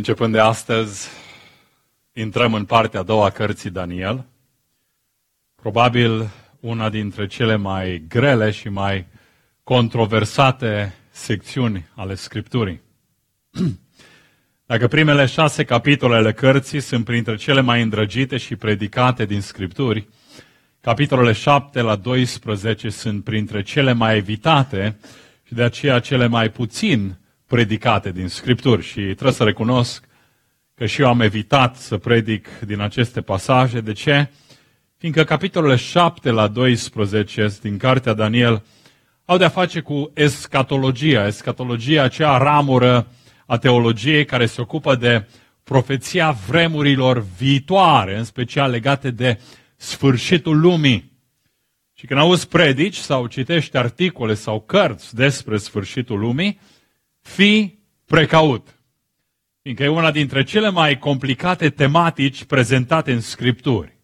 Începând de astăzi, intrăm în partea a doua a cărții Daniel, probabil una dintre cele mai grele și mai controversate secțiuni ale Scripturii. Dacă primele 6 capitole ale cărții sunt printre cele mai îndrăgite și predicate din Scripturi, capitolele 7 la 12 sunt printre cele mai evitate și de aceea cele mai puțin predicate din Scripturi. Și trebuie să recunosc că și eu am evitat să predic din aceste pasaje. De ce? Fiindcă capitolele 7 la 12 din cartea Daniel au de-a face cu escatologia. Escatologia, acea ramură a teologiei care se ocupă de profeția vremurilor viitoare, în special legate de sfârșitul lumii. Și când auzi predici sau citești articole sau cărți despre sfârșitul lumii, fii precaut. Fiindcă e una dintre cele mai complicate tematici prezentate în Scripturi.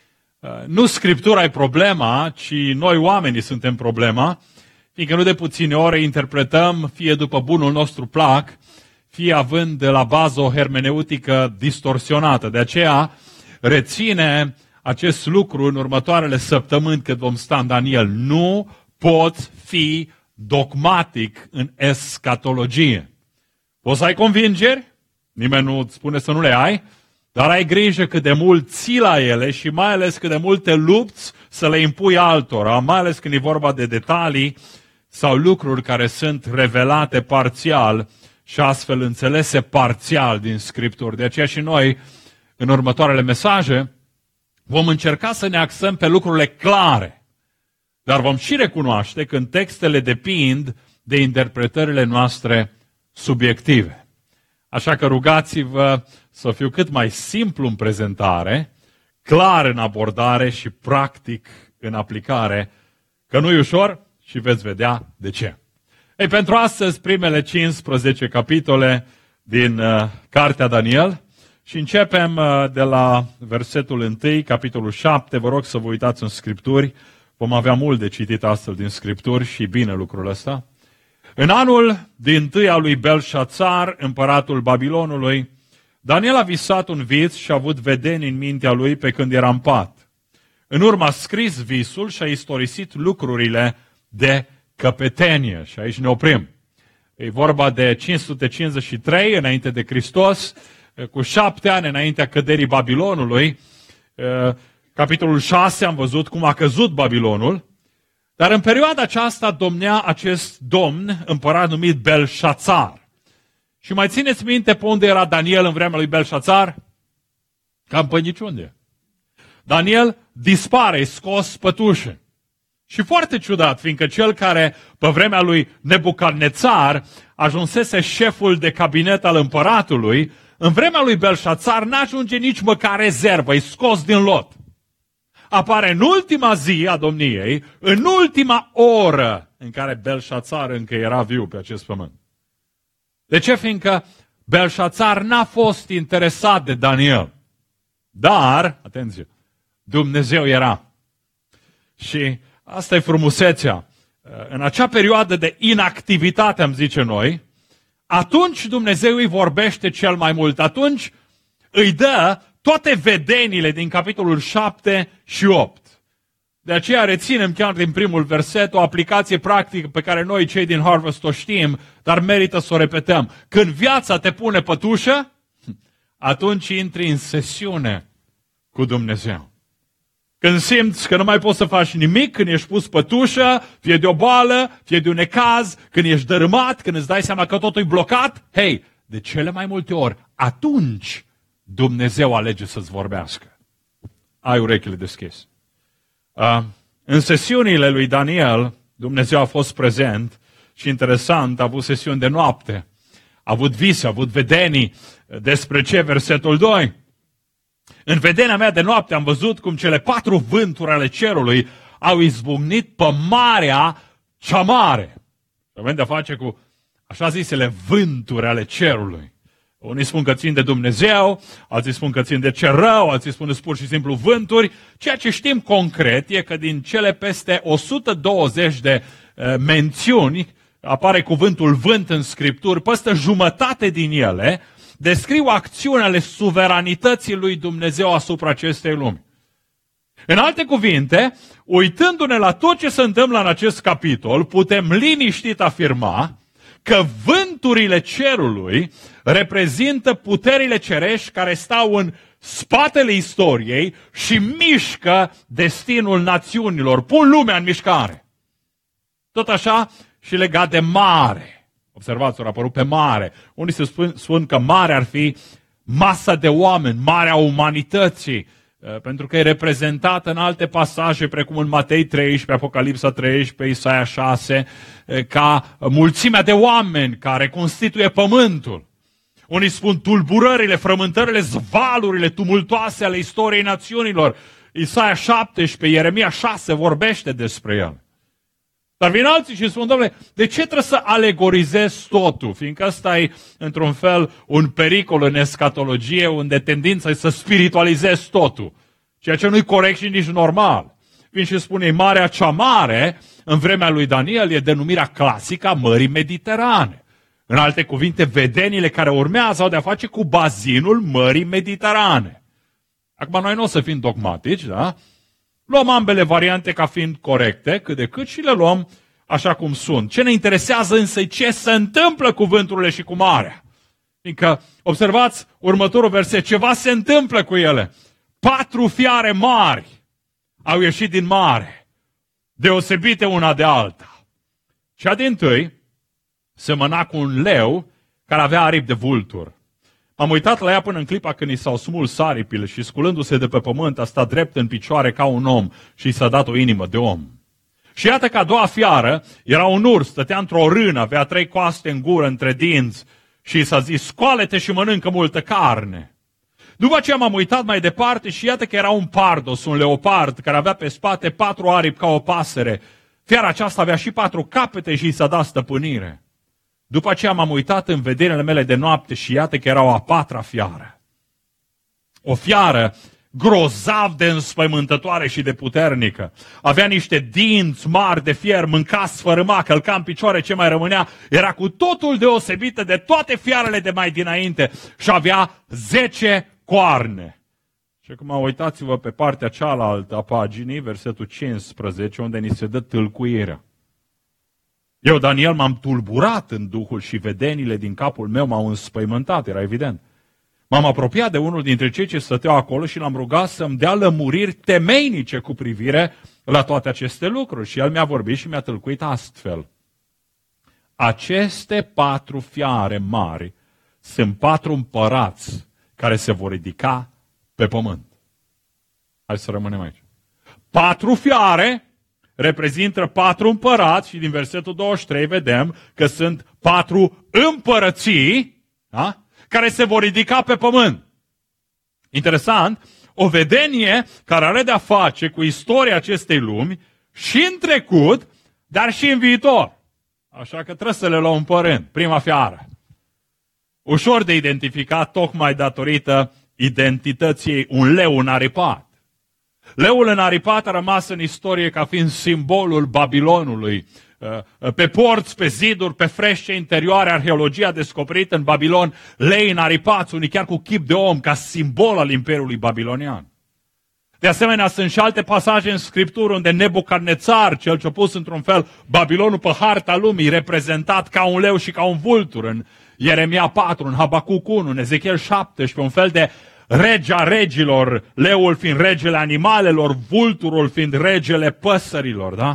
Nu Scriptura e problema, ci noi oamenii suntem problema, fiindcă nu de puține ori interpretăm fie după bunul nostru plac, fie având de la bază o hermeneutică distorsionată. De aceea reține acest lucru în următoarele săptămâni când vom sta în Daniel. Nu poți fi dogmatic în escatologie. Poți să ai convingeri, nimeni nu îți spune să nu le ai, dar ai grijă cât de mult ții la ele și mai ales cât de mult te lupți să le impui altora, mai ales când e vorba de detalii sau lucruri care sunt revelate parțial și astfel înțelese parțial din Scripturi. De aceea și noi, în următoarele mesaje, vom încerca să ne axăm pe lucrurile clare. Dar vom și recunoaște că textele depind de interpretările noastre subiective. Așa că rugați-vă să fiu cât mai simplu în prezentare, clar în abordare și practic în aplicare, că nu e ușor și veți vedea de ce. Ei, pentru astăzi, primele 15 capitole din cartea Daniel și începem de la versetul 1, capitolul 7. Vă rog să vă uitați în Scripturi. Vom avea mult de citit astfel din Scripturi și bine lucrul ăsta. În anul dintâi al lui Belșațar, împăratul Babilonului, Daniel a visat un vis și a avut vedeni în mintea lui pe când era în pat. În urmă a scris visul și a istorisit lucrurile de căpetenie. Și aici ne oprim. E vorba de 553 înainte de Hristos, cu 7 ani înaintea căderii Babilonului. Capitolul 6 am văzut cum a căzut Babilonul, dar în perioada aceasta domnea acest domn, împărat numit Belșațar. Și mai țineți minte pe unde era Daniel în vremea lui Belșațar? Cam pe niciunde. Daniel dispare, e scos pătușe. Și foarte ciudat, fiindcă cel care pe vremea lui Nebucadnețar ajunsese șeful de cabinet al împăratului, în vremea lui Belșațar n-ajunge nici măcar rezervă, e scos din lot. Apare în ultima zi a domniei, în ultima oră în care Belșațar încă era viu pe acest pământ. De ce? Fiindcă Belșațar n-a fost interesat de Daniel. Dar, atenție, Dumnezeu era. Și asta e frumusețea. În acea perioadă de inactivitate, am zice noi, atunci Dumnezeu îi vorbește cel mai mult. Atunci îi dă toate vedenile din capitolul 7 și 8. De aceea reținem chiar din primul verset o aplicație practică pe care noi cei din Harvest o știm, dar merită să o repetăm. Când viața te pune pătușă, atunci intri în sesiune cu Dumnezeu. Când simți că nu mai poți să faci nimic, când ești pus pătușă, fie de o boală, fie de un necaz, când ești dărâmat, când îți dai seama că totul e blocat, hei, de cele mai multe ori, atunci Dumnezeu alege să-ți vorbească. Ai urechile deschise. În sesiunile lui Daniel, Dumnezeu a fost prezent și interesant, a avut sesiuni de noapte, a avut vise, a avut vedenii. Despre ce? Versetul 2. În vedenia mea de noapte am văzut cum cele 4 vânturi ale cerului au izbucnit pe marea cea mare. Avem de-a face cu așa zisele vânturi ale cerului. Unii spun că țin de Dumnezeu, alții spun că țin de cer rău, alții spun pur și simplu vânturi. Ceea ce știm concret e că din cele peste 120 de mențiuni apare cuvântul vânt în Scripturi, peste jumătate din ele descriu acțiunile suveranității lui Dumnezeu asupra acestei lumi. În alte cuvinte, uitându-ne la tot ce se întâmplă în acest capitol, putem liniștit afirma că vânturile cerului reprezintă puterile cerești care stau în spatele istoriei și mișcă destinul națiunilor, pun lumea în mișcare. Tot așa și legat de mare. Observați, au apărut pe mare. Unii se spun că mare ar fi masa de oameni, marea umanității, pentru că e reprezentată în alte pasaje, precum în Matei 13, Apocalipsa 13, Isaia 6, ca mulțimea de oameni care constituie pământul. Unii spun tulburările, frământările, zvalurile tumultoase ale istoriei națiunilor. Isaia 17, Ieremia 6 vorbește despre el. Dar vin alții și spun, domnule, de ce trebuie să alegorizezi totul? Fiindcă ăsta e, într-un fel, un pericol în escatologie, unde tendința e să spiritualizezi totul. Ceea ce nu-i corect și nici normal. Vin și spune, Marea cea Mare, în vremea lui Daniel, e denumirea clasică a Mării Mediterane. În alte cuvinte, vedenile care urmează au de-a face cu bazinul Mării Mediterane. Acum, noi nu o să fim dogmatici, da? Luăm ambele variante ca fiind corecte, cât de cât, și le luăm așa cum sunt. Ce ne interesează însă e ce se întâmplă cu vânturile și cu marea. Fiindcă, observați următorul verset, ceva se întâmplă cu ele. 4 fiare mari au ieșit din mare, deosebite una de alta. Cea dintâi semăna cu un leu care avea aripi de vultur. Am uitat la ea până în clipa când i s-au smuls aripile și, sculându-se de pe pământ, a stat drept în picioare ca un om și i s-a dat o inimă de om. Și iată că a doua fiară era un urs, stătea într-o rână, avea 3 coaste în gură, între dinți, și i s-a zis, scoală-te și mănâncă multă carne. După aceea m-am uitat mai departe și iată că era un pardos, un leopard, care avea pe spate 4 aripi ca o pasăre. Fiara aceasta avea și 4 capete și i s-a dat stăpânire. După aceea m-am uitat în vederile mele de noapte și iată că era o a 4-a fiară. O fiară grozav de înspăimântătoare și de puternică. Avea niște dinți mari de fier, mânca, sfărâma, călca în picioare, ce mai rămânea. Era cu totul deosebită de toate fiarele de mai dinainte și avea 10 coarne. Și acum uitați-vă pe partea cealaltă a paginii, versetul 15, unde ni se dă tâlcuirea. Eu, Daniel, m-am tulburat în duhul și vedenile din capul meu m-au înspăimântat, era evident. M-am apropiat de unul dintre cei ce stăteau acolo și l-am rugat să-mi dea lămuriri temeinice cu privire la toate aceste lucruri. Și el mi-a vorbit și mi-a tâlcuit astfel. Aceste 4 fiare mari sunt 4 împărați care se vor ridica pe pământ. Hai să rămânem aici. 4 fiare reprezintă 4 împărați și din versetul 23 vedem că sunt 4 împărății, da? Care se vor ridica pe pământ. Interesant, o vedenie care are de-a face cu istoria acestei lumi și în trecut, dar și în viitor. Așa că trebuie să le luăm pe rând. Prima fiară. Ușor de identificat, tocmai datorită identității un leu înaripat. Leul înaripat a rămas în istorie ca fiind simbolul Babilonului. Pe porți, pe ziduri, pe frește interioare, arheologia a descoperit în Babilon lei înaripați, unii chiar cu chip de om, ca simbol al Imperiului Babilonian. De asemenea, sunt și alte pasaje în Scriptură unde Nebucadnețar, cel ce a pus într-un fel Babilonul pe harta lumii, reprezentat ca un leu și ca un vultur, în Ieremia 4, în Habacuc 1, în Ezechiel 17, un fel de rege a regilor, leul fiind regele animalelor, vulturul fiind regele păsărilor, da?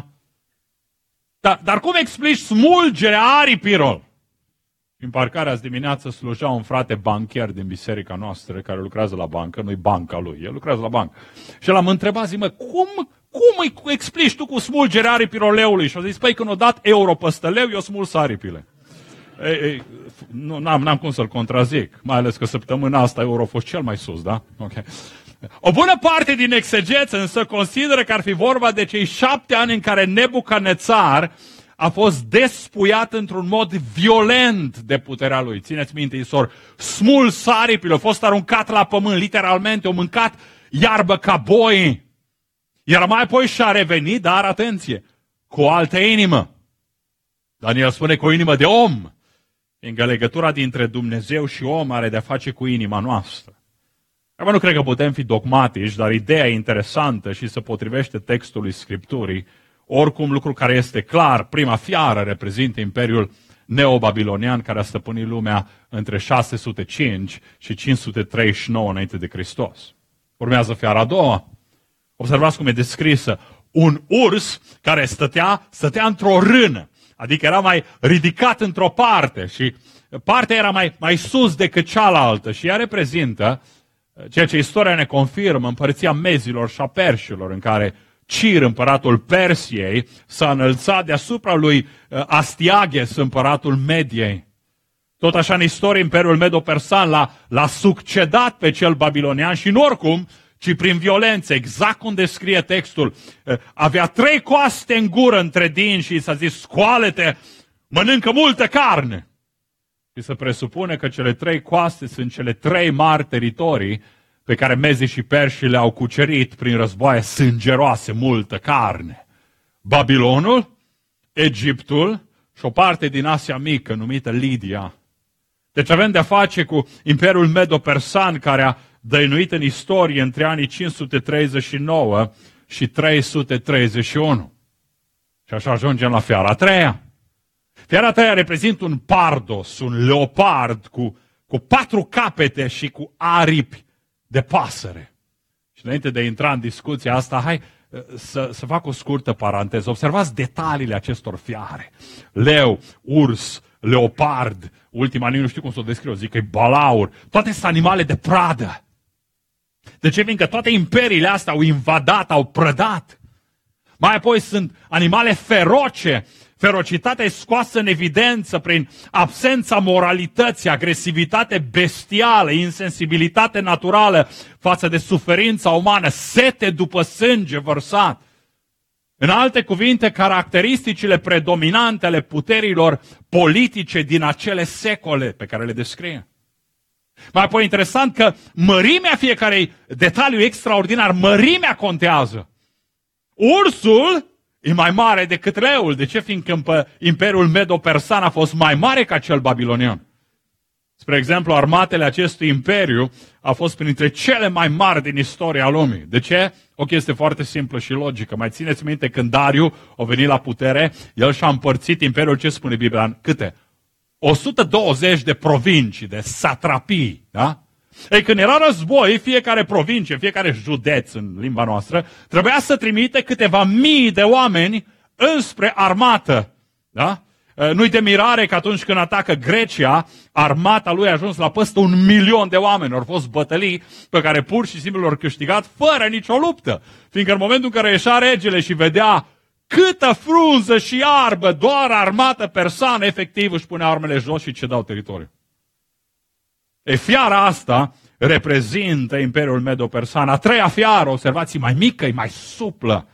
Dar cum explici smulgerea aripilor? În parcarea azi dimineață slujea un frate bancher din biserica noastră care lucrează la bancă, nu-i banca lui, el lucrează la bancă. Și l-am întrebat, zic, cum îi explici tu cu smulgerea aripilor leului? Și a zis, păi când o dat euro păstă leu, eu smuls aripile. N-am cum să-l contrazic, mai ales că săptămâna asta euro a fost cel mai sus, da? Okay. O bună parte din exegeți însă consideră că ar fi vorba de cei 7 ani în care Nebucadnețar a fost despuiat într-un mod violent de puterea lui. Țineți minte, isor, smuls aripile, a fost aruncat la pământ, literalmente, a mâncat iarbă ca boi. Iar mai apoi și-a revenit, dar atenție, cu o altă inimă. Daniel spune cu o inimă de om. fiindcă legătura dintre Dumnezeu și om are de-a face cu inima noastră. Acum nu cred că putem fi dogmatici, dar ideea e interesantă și se potrivește textului Scripturii. Oricum, lucru care este clar, prima fiară reprezintă Imperiul neobabilonian care a stăpânit lumea între 605 și 539 înainte de Hristos. Urmează fiara a doua. Observați cum e descrisă. Un urs care stătea într-o rână, adică era mai ridicat într-o parte și partea era mai sus decât cealaltă și ea reprezintă ceea ce istoria ne confirmă, împărăția Mezilor și a Perșilor, în care Cir, împăratul Persiei, s-a înălțat deasupra lui Astiaghes, împăratul Mediei. Tot așa în istorie, Imperiul Medo-Persan l-a succedat pe cel babilonian și nu oricum, ci prin violență, exact cum descrie textul. Avea 3 coaste în gură între dinți și i s-a zis, scoală-te, mănâncă multă carne. Și se presupune că cele 3 coaste sunt cele 3 mari teritorii pe care mezii și perșii le-au cucerit prin războaie sângeroase, multă carne. Babilonul, Egiptul și o parte din Asia Mică, numită Lidia. Deci avem de-a face cu Imperiul Medo-Persan, care a dăinuit în istorie între anii 539 și 331. Și așa ajungem la fiara a treia. Fiara a treia reprezintă un pardos, un leopard cu 4 capete și cu aripi de pasăre. Și înainte de a intra în discuția asta, hai să fac o scurtă paranteză. Observați detaliile acestor fiare. Leu, urs, leopard, ultima nu știu cum să o descriu, zic că e balaur. Toate sunt animale de pradă. De ce? Fiindcă toate imperiile astea au invadat, au prădat. Mai apoi sunt animale feroce. Ferocitatea e scoasă în evidență prin absența moralității, agresivitate bestială, insensibilitate naturală față de suferința umană, sete după sânge vărsat. În alte cuvinte, caracteristicile predominante ale puterilor politice din acele secole pe care le descrie. Mai apoi interesant că mărimea fiecărei, detaliu extraordinar, mărimea contează. Ursul e mai mare decât leul. De ce? Fiindcă Imperiul Medo-Persan a fost mai mare ca cel babilonian. Spre exemplu, armatele acestui imperiu au fost printre cele mai mari din istoria lumii. De ce? O chestie foarte simplă și logică. Mai țineți minte când Dariu a venit la putere, el și-a împărțit imperiul, ce spune Biblia? În câte? 120 de provincii, de satrapii, da? Ei, când era război, fiecare provincie, fiecare județ în limba noastră, trebuia să trimite câteva mii de oameni înspre armată. Da? Nu-i de mirare că atunci când atacă Grecia, armata lui a ajuns la peste 1.000.000 de oameni. Au fost bătălii pe care pur și simplu l-au câștigat fără nicio luptă. Fiindcă în momentul în care ieșea regele și vedea câtă frunză și iarbă, doar armată persană, efectiv își punea armele jos și cedau teritoriul. Fiara asta reprezintă Imperiul Medo-Persan. A treia fiară, observați, mai mică, e mai suplă.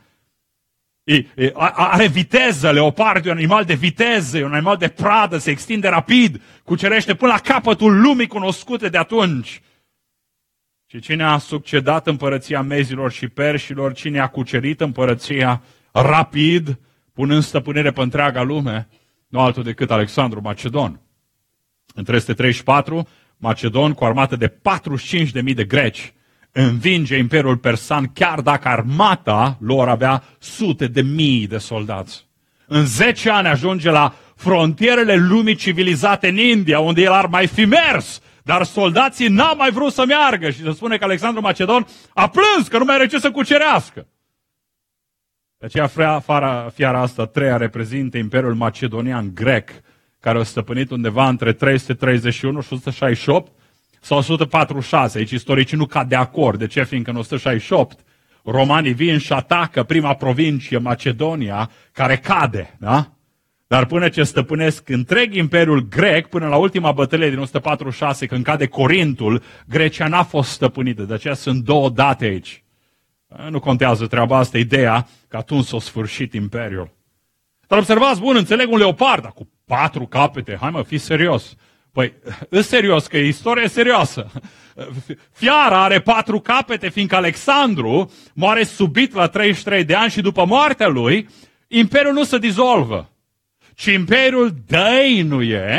Are viteză, leopardul e un animal de viteză, e un animal de pradă, se extinde rapid, cucerește până la capătul lumii cunoscute de atunci. Și cine a succedat împărăția Mezilor și Perșilor, cine a cucerit împărăția rapid, punând stăpânire pe întreaga lume, nu altul decât Alexandru Macedon. În 334, Macedon, cu armată de 45.000 de greci, învinge Imperiul Persan, chiar dacă armata lor avea sute de mii de soldați. În 10 ani ajunge la frontierele lumii civilizate în India, unde el ar mai fi mers, dar soldații n-au mai vrut să meargă și se spune că Alexandru Macedon a plâns că nu mai are ce să cucerească. De aceea fiara asta treia reprezintă Imperiul Macedonian grec, care a stăpânit undeva între 331 și 168 sau 146. Aici istoricii nu cad de acord. De ce? Fiindcă în 168 romanii vin și atacă prima provincie, Macedonia, care cade. Da? Dar până ce stăpânesc întreg Imperiul grec, până la ultima bătălie din 146, când cade Corintul, Grecia n-a fost stăpânită. De aceea sunt 2 date aici. Nu contează treaba asta, ideea că atunci s-a sfârșit Imperiul. Dar observați, bun, înțeleg un leopard, cu 4 capete, hai mă, fii serios. Păi, e serios, că e istorie serioasă. Fiara are 4 capete, fiindcă Alexandru moare subit la 33 de ani și după moartea lui, Imperiul nu se dizolvă, ci Imperiul dăinuie,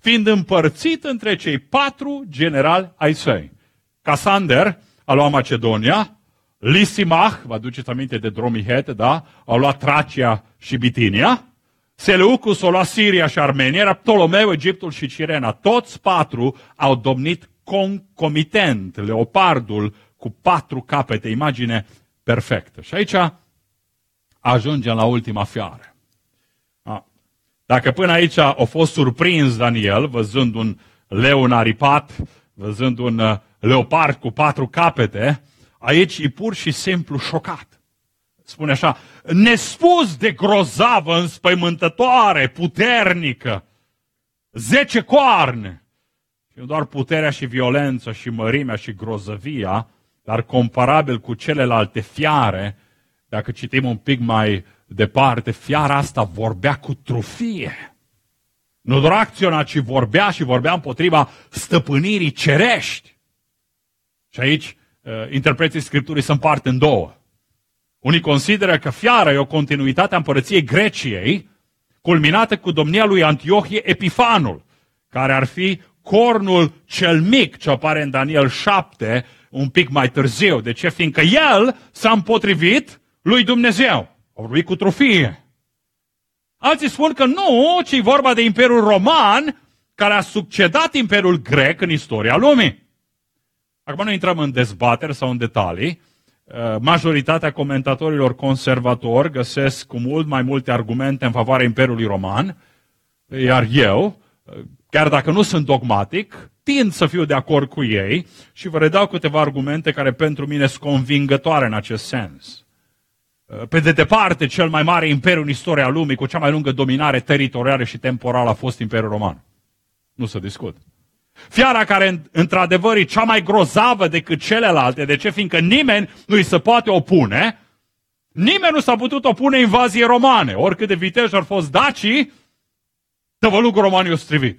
fiind împărțit între cei 4 generali ai săi. Casander a luat Macedonia, Lisimach, vă aduceți aminte de Dromihet, da? Au luat Tracia și Bitinia, Seleucus a luat Siria și Armenia, era Ptolomeu, Egiptul și Cirena. Toți 4 au domnit concomitent, leopardul cu 4 capete, imagine perfectă. Și aici ajungem la ultima fiară. Dacă până aici a fost surprins Daniel, văzând un leu înaripat, văzând un leopard cu 4 capete, aici e pur și simplu șocat. Spune așa, nespus de grozavă, înspăimântătoare, puternică, 10 coarne. Și nu doar puterea și violența și mărimea și grozăvia, dar comparabil cu celelalte fiare, dacă citim un pic mai departe, fiara asta vorbea cu trufie. Nu doar acționa, ci vorbea și vorbea împotriva stăpânirii cerești. Și aici interpreții Scripturii se împart în două. Unii consideră că fiara e o continuitate a împărăției Greciei, culminată cu domnia lui Antiohie Epifanul, care ar fi cornul cel mic ce apare în Daniel 7, un pic mai târziu. De ce? Fiindcă el s-a împotrivit lui Dumnezeu. A vorbit cu trufie. Alții spun că nu, ci e vorba de Imperiul Roman, care a succedat Imperiul Grec în istoria lumii. Acum nu intrăm în dezbateri sau în detalii. Majoritatea comentatorilor conservatori găsesc cu mult mai multe argumente în favoarea Imperiului Roman, iar eu, chiar dacă nu sunt dogmatic, tind să fiu de acord cu ei și vă redau câteva argumente care pentru mine sunt convingătoare în acest sens. Pe de departe, cel mai mare imperiu în istoria lumii, cu cea mai lungă dominare teritorială și temporală, a fost Imperiul Roman. Nu se discut. Fiara care, într-adevăr, e cea mai grozavă decât celelalte. De ce? Fiindcă nimeni nu îi se poate opune. Nimeni nu s-a putut opune invaziei romane. Oricât de viteji ar fost dacii, tăvălugul roman i-a strivit.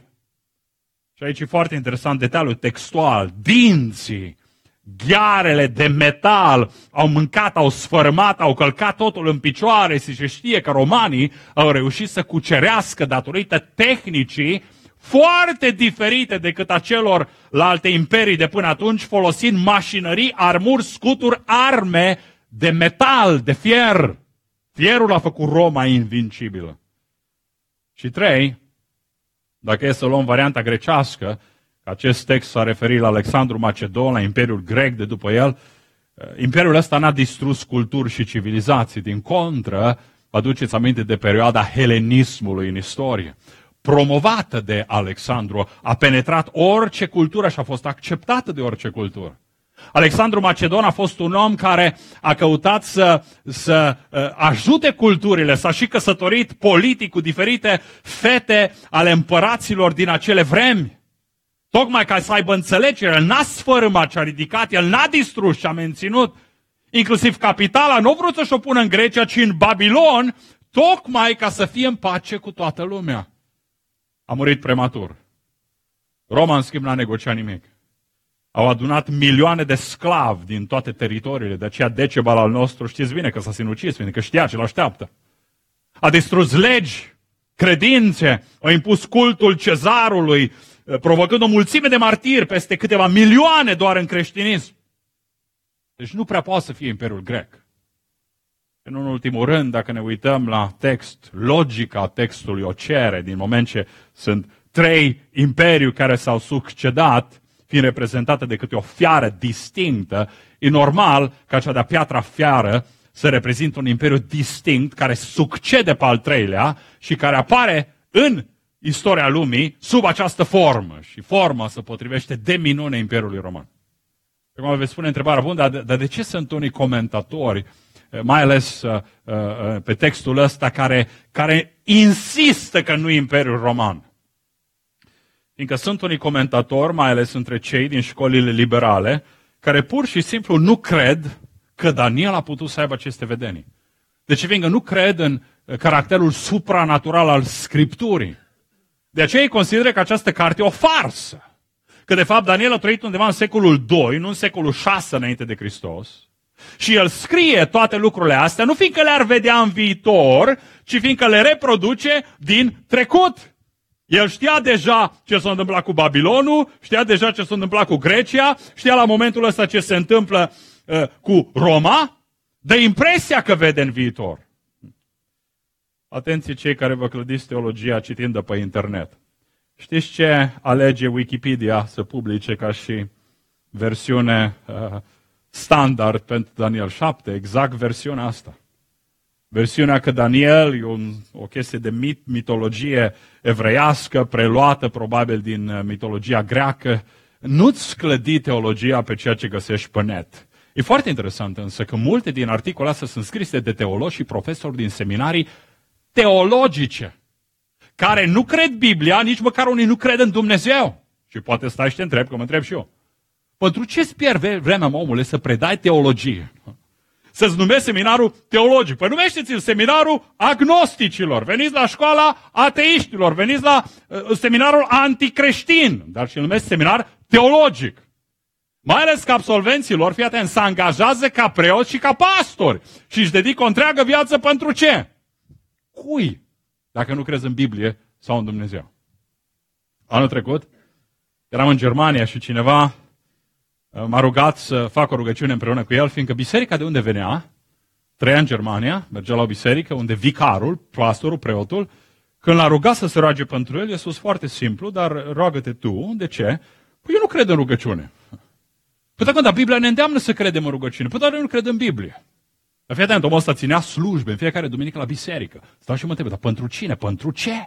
Și aici e foarte interesant detaliul textual. Dinții, ghearele de metal au mâncat, au sfărâmat, au călcat totul în picioare și se știe că romanii au reușit să cucerească datorită tehnicii foarte diferite decât a celor la alte imperii de până atunci, folosind mașinării, armuri, scuturi, arme de metal, de fier. Fierul a făcut Roma invincibilă. Și 3, dacă e să luăm varianta grecească, acest text s-a referit la Alexandru Macedon, la Imperiul Grec de după el, imperiul ăsta n-a distrus culturi și civilizații. Din contră, vă aduceți aminte de perioada helenismului în istorie. Promovată de Alexandru, a penetrat orice cultură și a fost acceptată de orice cultură. Alexandru Macedon a fost un om care a căutat să ajute culturile, s-a și căsătorit politic cu diferite fete ale împăraților din acele vremi. Tocmai ca să aibă înțelegere, el n-a sfărâmat ce a ridicat, el n-a distrus ce a menținut. Inclusiv capitala nu a vrut să-și o pună în Grecia, ci în Babilon, tocmai ca să fie în pace cu toată lumea. A murit prematur. Roma, în schimb, n-a negociat nimic. Au adunat milioane de sclavi din toate teritoriile, de aceea Decebal al nostru, știți bine că s-a sinucis, fiindcă știa ce l-așteaptă. A distrus legi, credințe, a impus cultul cezarului, provocând o mulțime de martiri, peste câteva milioane doar în creștinism. Deci nu prea poate să fie Imperiul Grec. În ultimul rând, dacă ne uităm la text, logica textului o cere, din moment ce sunt 3 imperii care s-au succedat, fiind reprezentate de câte o fiară distinctă, e normal ca cea de-a 4-a fiară să reprezintă un imperiu distinct care succede pe al 3-lea și care apare în istoria lumii sub această formă. Și forma se potrivește de minune Imperiului Roman. Acum veți spune întrebarea, bun, dar de ce sunt unii comentatori, mai ales pe textul ăsta, care insistă că nu e Imperiul Roman? Fiindcă sunt unii comentatori, mai ales între cei din școlile liberale, care pur și simplu nu cred că Daniel a putut să aibă aceste vedenii. De ce? Fiindcă nu cred în caracterul supranatural al Scripturii. De aceea ei consideră că această carte e o farsă. Că de fapt Daniel a trăit undeva în secolul II, nu în secolul VI înainte de Hristos. Și el scrie toate lucrurile astea, nu fiindcă le-ar vedea în viitor, ci fiindcă le reproduce din trecut. El știa deja ce s-a întâmplat cu Babilonul, știa deja ce s-a întâmplat cu Grecia, știa la momentul ăsta ce se întâmplă cu Roma, dă impresia că vede în viitor. Atenție cei care vă clădiți teologia citind de pe internet. Știți ce alege Wikipedia să publice ca și versiune standard pentru Daniel 7? Exact versiunea asta. Versiunea că Daniel e o chestie de mitologie evreiască, preluată probabil din mitologia greacă. Nu-ți clădi teologia pe ceea ce găsești pe net. E foarte interesant însă că multe din articolele astea sunt scrise de teologi și profesori din seminarii teologice, care nu cred Biblia, nici măcar unii nu cred în Dumnezeu. Și poate stai și te întrebi, că mă întreb și eu. Pentru ce-ți pierd vremea, omule, să predai teologie? Să-ți numești seminarul teologic. Păi numește-ți-l seminarul agnosticilor. Veniți la școala ateiștilor. Veniți la seminarul anticreștin. Dar și-l numesc seminar teologic. Mai ales că absolvenților, fii atent, se angajează ca preoți și ca pastori. Și își dedică o întreagă viață pentru ce? Cui? Dacă nu crezi în Biblie sau în Dumnezeu. Anul trecut eram în Germania și cineva m-a rugat să fac o rugăciune împreună cu el, fiindcă biserica de unde venea, trăia în Germania, mergea la o biserică unde vicarul, pastorul, preotul, când l-a rugat să se roage pentru el, i-a spus foarte simplu, dar roagă-te tu. De ce? Păi eu nu cred în rugăciune. Păi dar Biblia ne îndeamnă să credem în rugăciune. Păi dar eu nu cred în Biblie. Dar fii atent, omul ăsta ținea slujbe în fiecare duminică la biserică. Stau și mă întreb, dar pentru cine? Pentru ce?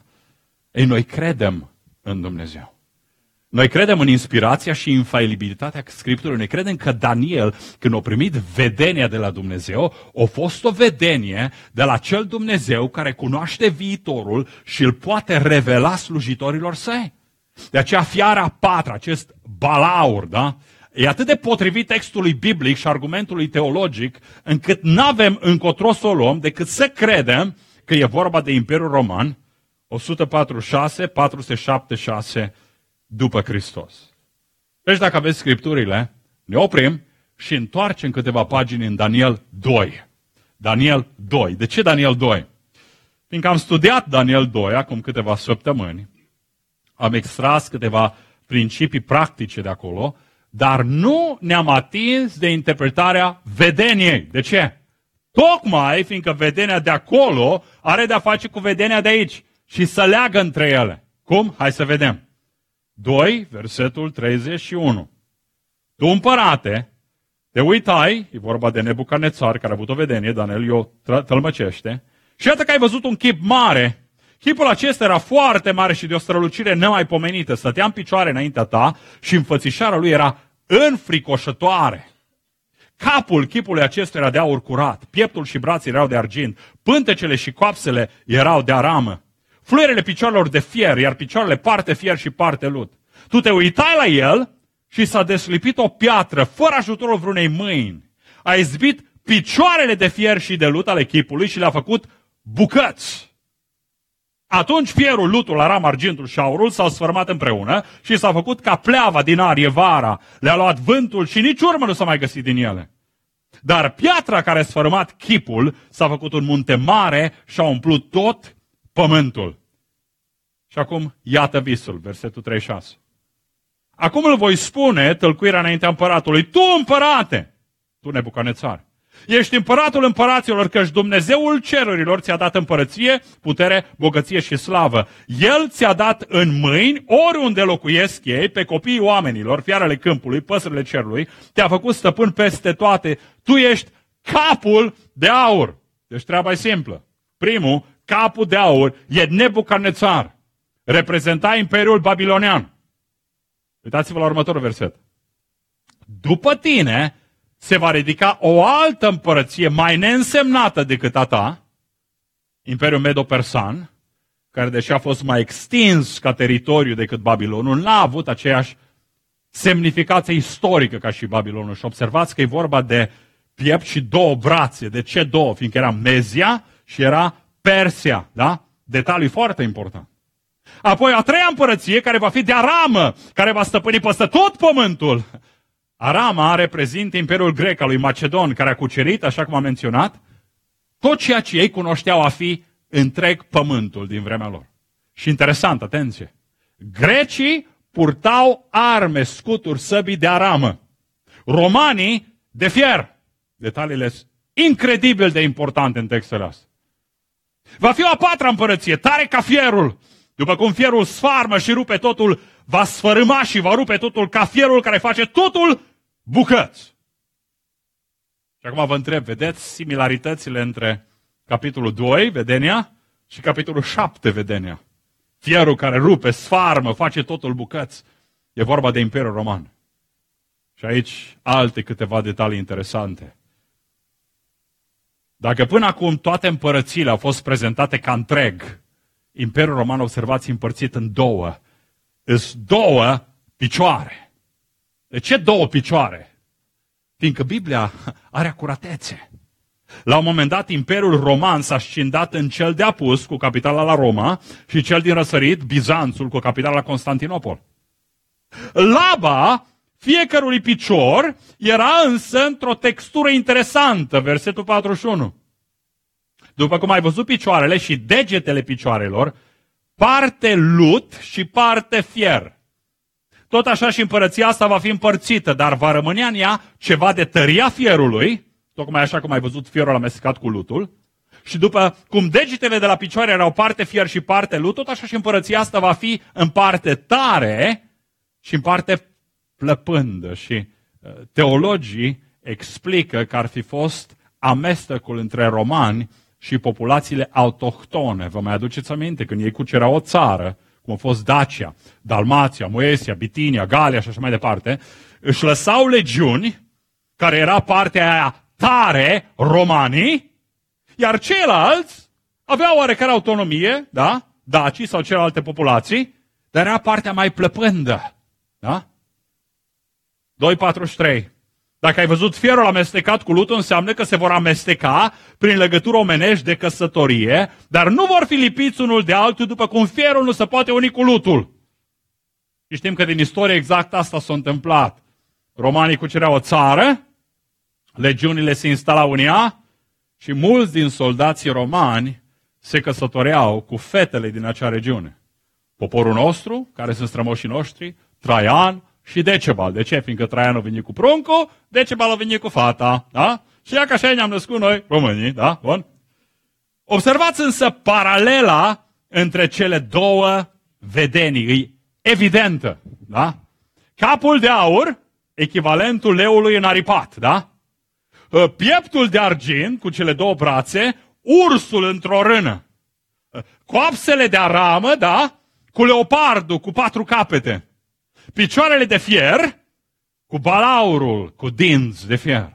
Ei, noi credem în Dumnezeu. Noi credem în inspirația și infailibilitatea Scripturii. Noi credem că Daniel, când a primit vedenia de la Dumnezeu, a fost o vedenie de la cel Dumnezeu care cunoaște viitorul și îl poate revela slujitorilor săi. De aceea fiara patra, acest balaur, da? E atât de potrivit textului biblic și argumentului teologic, încât n-avem încotro să o luăm decât să credem că e vorba de Imperiul Roman, 146-476 după Hristos. Deci dacă aveți scripturile, ne oprim și întoarcem câteva pagini în Daniel 2. Daniel 2. De ce Daniel 2? Fiindcă am studiat Daniel 2 acum câteva săptămâni, am extras câteva principii practice de acolo, dar nu ne-am atins de interpretarea vedeniei. De ce? Tocmai fiindcă vedenia de acolo are de-a face cu vedenia de aici și să leagă între ele. Cum? Hai să vedem. 2, versetul 31. Tu, împărate, te uitai, e vorba de Nebucadnețar, care a avut o vedenie, Daniel o tălmăcește, și iată că ai văzut un chip mare. Chipul acesta era foarte mare și de o strălucire nemaipomenită. Stătea în picioare înaintea ta și înfățișarea lui era înfricoșătoare. Capul chipului acesta era de aur curat, pieptul și brații erau de argint, pântecele și coapsele erau de aramă, fluierele picioarelor de fier, iar picioarele parte fier și parte lut. Tu te uitai la el și s-a deslipit o piatră, fără ajutorul vreunei mâini. A izbit picioarele de fier și de lut ale chipului și le-a făcut bucăți. Atunci fierul, lutul, aram, argintul și aurul s-au sfărmat împreună și s-a făcut ca pleava din arie vara. Le-a luat vântul și nici urmă nu s-a mai găsit din ele. Dar piatra care a sfărmat chipul s-a făcut un munte mare și a umplut tot pământul. Și acum, iată visul, versetul 36. Acum îl voi spune, tălcuirea înaintea împăratului, tu împărate, tu Nebucadnețar, ești împăratul împăraților, căci Dumnezeul cerurilor ți-a dat împărăție, putere, bogăție și slavă. El ți-a dat în mâini, oriunde locuiesc ei, pe copiii oamenilor, fiarele câmpului, păsările cerului, te-a făcut stăpân peste toate. Tu ești capul de aur. Deci treaba e simplă. Primul, capul de aur, e Nebucadnețar. Reprezenta Imperiul Babilonian. Uitați-vă la următorul verset. După tine se va ridica o altă împărăție mai neînsemnată decât a ta, Imperiul Medo-Persan, care deși a fost mai extins ca teritoriu decât Babilonul, n-a avut aceeași semnificație istorică ca și Babilonul. Și observați că e vorba de piept și două brațe. De ce două? Fiindcă era Mezia și era Persia. Da? Detaliu foarte important. Apoi a treia împărăție, care va fi de Aramă, care va stăpâni peste tot pământul. Arama reprezintă Imperiul Grec al lui Macedon, care a cucerit, așa cum am menționat, tot ceea ce ei cunoșteau a fi întreg pământul din vremea lor. Și interesant, atenție, grecii purtau arme, scuturi, săbii de aramă. Romanii de fier. Detaliile sunt incredibil de importante în textele astea. Va fi o a patra împărăție, tare ca fierul. După cum fierul sfarmă și rupe totul, va sfărâma și va rupe totul ca fierul care face totul bucăți. Și acum vă întreb, vedeți similaritățile între capitolul 2, vedenia, și capitolul 7, vedenia. Fierul care rupe, sfarmă, face totul bucăți. E vorba de Imperiul Roman. Și aici alte câteva detalii interesante. Dacă până acum toate împărățiile au fost prezentate ca întreg, Imperiul Roman, observați, împărțit în două. Îs două picioare. De ce două picioare? Fiindcă Biblia are acuratețe. La un moment dat, Imperiul Roman s-a scindat în cel de apus, cu capitala la Roma, și cel din răsărit, Bizanțul, cu capitala la Constantinopol. Laba fiecărui picior era însă într-o textură interesantă, versetul 41. După cum ai văzut picioarele și degetele picioarelor, parte lut și parte fier. Tot așa și împărăția asta va fi împărțită, dar va rămâne în ea ceva de tăria fierului, tocmai așa cum ai văzut fierul amestecat cu lutul, și după cum degetele de la picioare erau parte fier și parte lut, tot așa și împărăția asta va fi în parte tare și în parte plăpândă. Și teologii explică că ar fi fost amestecul între romani și populațiile autohtone. Vă mai aduceți aminte când ei cucereau o țară, cum a fost Dacia, Dalmația, Moesia, Bitinia, Galia și așa mai departe, își lăsau legiuni, care era partea aia tare, romanii, iar ceilalți aveau oarecare autonomie, da? Dacii sau celelalte populații, dar era partea mai plăpândă. Da? 2:43. Dacă ai văzut fierul amestecat cu lutul, înseamnă că se vor amesteca prin legătură omenești de căsătorie, dar nu vor fi lipiți unul de altul după cum fierul nu se poate uni cu lutul. Și știm că din istorie exact asta s-a întâmplat. Romanii cucereau o țară, legiunile se instalau în ea și mulți din soldații romani se căsătoreau cu fetele din acea regiune. Poporul nostru, care sunt strămoșii noștri, Traian și Decebal. De ce? Fiindcă Traian a venit cu pruncul, Decebal a venit cu fata. Da? Și ia că așa ne-am născut noi, românii. Da? Bun? Observați însă paralela între cele două vedenii. E evidentă. Da? Capul de aur, echivalentul leului înaripat. Da? Pieptul de argint, cu cele două brațe, ursul într-o rână. Coapsele de aramă, da? Cu leopardul, cu 4 capete. Picioarele de fier, cu balaurul, cu dinți de fier.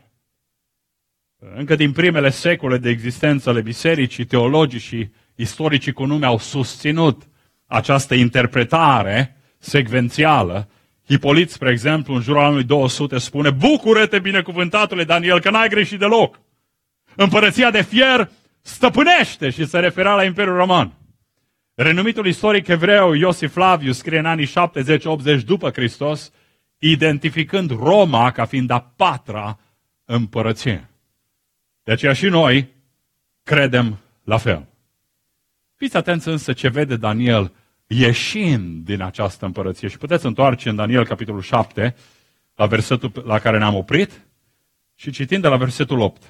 Încă din primele secole de existență ale bisericii, teologii și istoricii cu nume au susținut această interpretare secvențială. Hipolit, spre exemplu, în jurul anului 200 spune: bucură-te, binecuvântatule Daniel, că n-ai greșit deloc. Împărăția de fier stăpânește, și se referea la Imperiul Roman. Renumitul istoric evreu Iosif Flavius scrie în anii 70-80 după Hristos, identificând Roma ca fiind a 4-a împărăție. De aceea și noi credem la fel. Fiți atenți însă ce vede Daniel ieșind din această împărăție. Și puteți întoarce în Daniel capitolul 7, la versetul la care ne-am oprit, și citind de la versetul 8.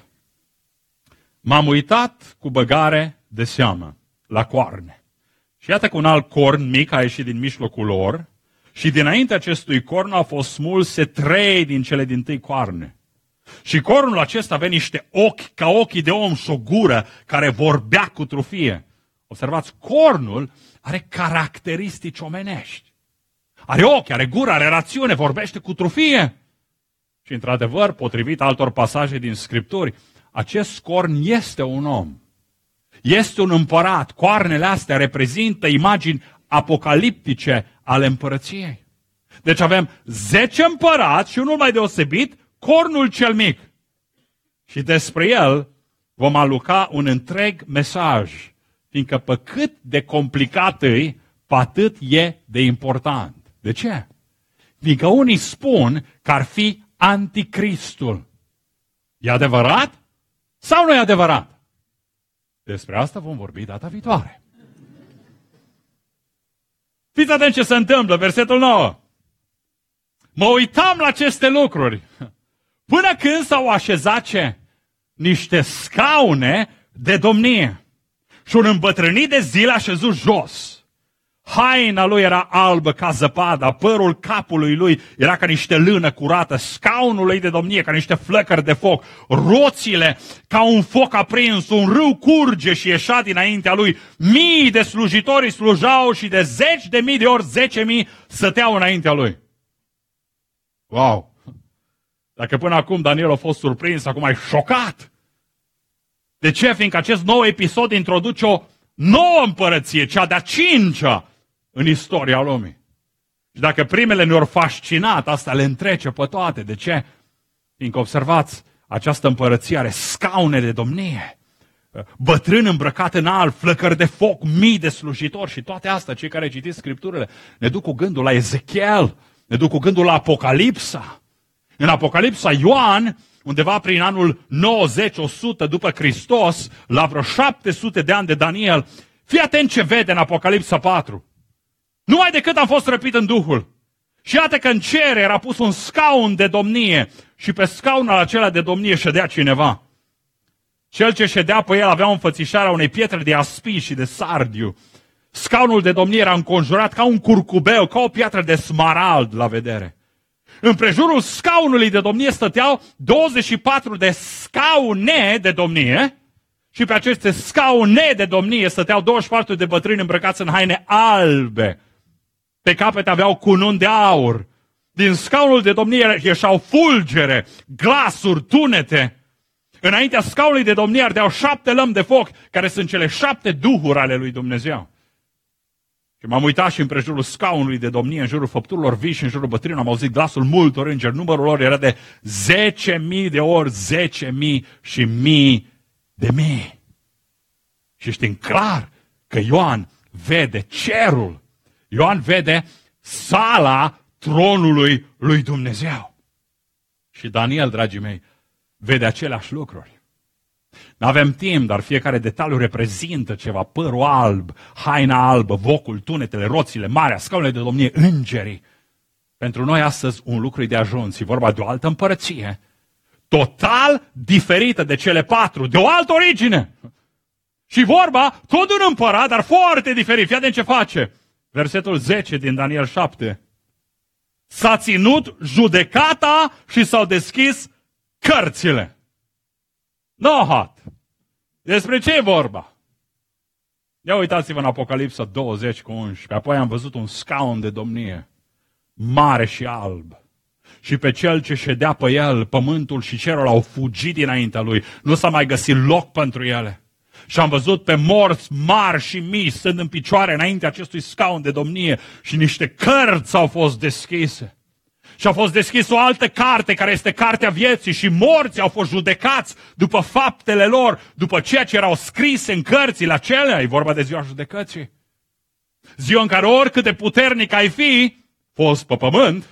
M-am uitat cu băgare de seamă la coarne. Și iată că un alt corn mic a ieșit din mijlocul lor și dinainte acestui corn au fost smulse 3 din cele dintâi coarne. Și cornul acesta avea niște ochi ca ochii de om și o gură care vorbea cu trufie. Observați, cornul are caracteristici omenești. Are ochi, are gură, are rațiune, vorbește cu trufie. Și într-adevăr, potrivit altor pasaje din Scripturi, acest corn este un om. Este un împărat. Coarnele astea reprezintă imagini apocaliptice ale împărăției. Deci avem 10 împărați și unul mai deosebit, cornul cel mic. Și despre el vom aluca un întreg mesaj, fiindcă pe cât de complicat e, pe atât e de important. De ce? Fiindcă unii spun că ar fi anticristul. E adevărat? Sau nu e adevărat? Despre asta vom vorbi data viitoare. Fiți atenți ce se întâmplă, versetul 9. Mă uitam la aceste lucruri, până când s-au așezat ce? Niște scaune de domnie. Și un îmbătrânit de zile a șezut jos. Haina lui era albă ca zăpada, părul capului lui era ca niște lână curată, scaunul lui de domnie ca niște flăcări de foc, roțile ca un foc aprins, un râu curge și ieșea dinaintea lui, mii de slujitori slujau și de 10.000 de ori 10.000 stăteau înaintea lui. Wow! Dacă până acum Daniel a fost surprins, acum e șocat. De ce? Fiindcă acest nou episod introduce o nouă împărăție, cea de-a 5-a în istoria lumii. Și dacă primele ne-au fascinat, asta le întrece pe toate. De ce? Fiindcă observați, această împărăție are scaune de domnie, bătrân îmbrăcat în alb, flăcări de foc, mii de slujitori și toate astea, cei care citiți Scripturile, ne duc cu gândul la Ezechiel, ne duc cu gândul la Apocalipsa. În Apocalipsa Ioan, undeva prin anul 90-100 după Hristos, la vreo 700 de ani de Daniel, fii atent ce vede în Apocalipsa 4. Numai decât am fost răpit în Duhul. Și iată că în cer era pus un scaun de domnie și pe scaunul acela de domnie ședea cineva. Cel ce ședea pe el avea înfățișarea unei pietre de aspid și de sardiu. Scaunul de domnie era înconjurat ca un curcubeu, ca o piatră de smarald la vedere. Împrejurul scaunului de domnie stăteau 24 de scaune de domnie și pe aceste scaune de domnie stăteau 24 de bătrâni îmbrăcați în haine albe. Pe capete aveau cununi de aur. Din scaunul de domnie ieșeau fulgere, glasuri, tunete. Înaintea scaunului de domnie ardeau 7 lămpi de foc, care sunt cele 7 duhuri ale lui Dumnezeu. Și m-am uitat și împrejurul scaunului de domnie, în jurul făpturilor vii și în jurul bătrânilor, am auzit glasul multor îngeri. Numărul lor era de 10.000 de ori 10.000 și mii de mii. Și știm clar că Ioan vede cerul. Ioan vede sala tronului lui Dumnezeu. Și Daniel, dragii mei, vede aceleași lucruri. N-avem timp, dar fiecare detaliu reprezintă ceva. Părul alb, haina albă, vocul, tunetele, roțile, marea, scaunele de domnie, îngerii. Pentru noi astăzi un lucru e de ajuns. E vorba de o altă împărăție, total diferită de cele 4, de o altă origine. Și vorba tot de un împărat, dar foarte diferit. Fii atent ce face. Versetul 10 din Daniel 7. S-a ținut judecata și s-au deschis cărțile. Nohat. Despre ce e vorba? Ia uitați-vă în Apocalipsa 20:11. Apoi am văzut un scaun de domnie, mare și alb. Și pe cel ce ședea pe el, pământul și cerul au fugit dinaintea lui. Nu s-a mai găsit loc pentru ele. Și am văzut pe morți mari și mici stând în picioare înaintea acestui scaun de domnie și niște cărți au fost deschise. Și a fost deschis o altă carte, care este cartea vieții, și morții au fost judecați după faptele lor, după ceea ce erau scrise în cărțile acelea. E vorba de ziua judecății. Ziua în care oricât de puternic ai fi, fost pe pământ,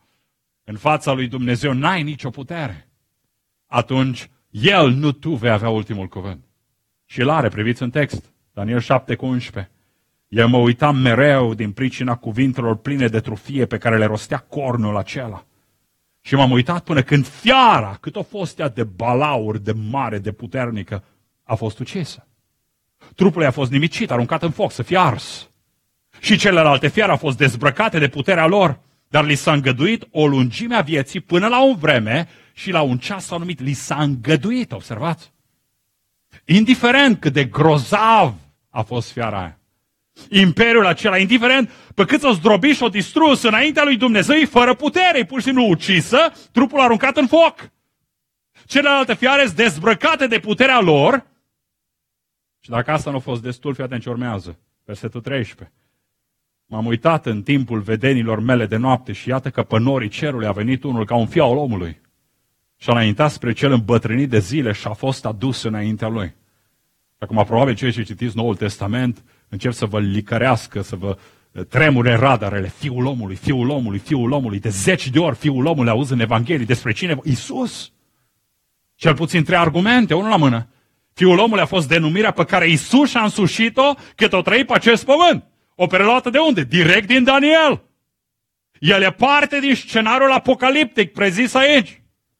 în fața lui Dumnezeu n-ai nicio putere. Atunci, El, nu tu, vei avea ultimul cuvânt. Și îl are, priviți în text, Daniel 7:11. Eu mă uitam mereu din pricina cuvintelor pline de trufie pe care le rostea cornul acela. Și m-am uitat până când fiara, cât o fost ea de balaur, de mare, de puternică, a fost ucisă. Trupul ei a fost nimicit, aruncat în foc, să fie ars. Și celelalte fiare au fost dezbrăcate de puterea lor, dar li s-a îngăduit o lungime a vieții până la o vreme și la un ceas s-au numit. Li s-a îngăduit, observați? Indiferent cât de grozav a fost fiara aia. Imperiul acela, indiferent pe cât s-o zdrobit și o distrus înaintea lui Dumnezeu, fără putere, pur și simplu ucisă, trupul aruncat în foc. Celelalte fiare sunt dezbrăcate de puterea lor. Și dacă asta nu a fost destul, fii atent ce urmează. Versetul 13. M-am uitat în timpul vedenilor mele de noapte și iată că pe norii cerului a venit unul ca un fiu al omului. Și a înaintat spre cel îmbătrânit de zile și a fost adus înaintea lui. Acum, probabil cei ce citiți Noul Testament încep să vă licărească, să vă tremure radarele. Fiul omului, fiul omului, fiul omului. De 10 de ori fiul omului auzi în Evanghelie despre cine? Iisus. Cel puțin 3 argumente, unul la mână. Fiul omului a fost denumirea pe care Iisus și-a însușit-o cât o trăi pe acest pământ. O preluată de unde? Direct din Daniel. El e parte din scenariul apocaliptic prezis aici.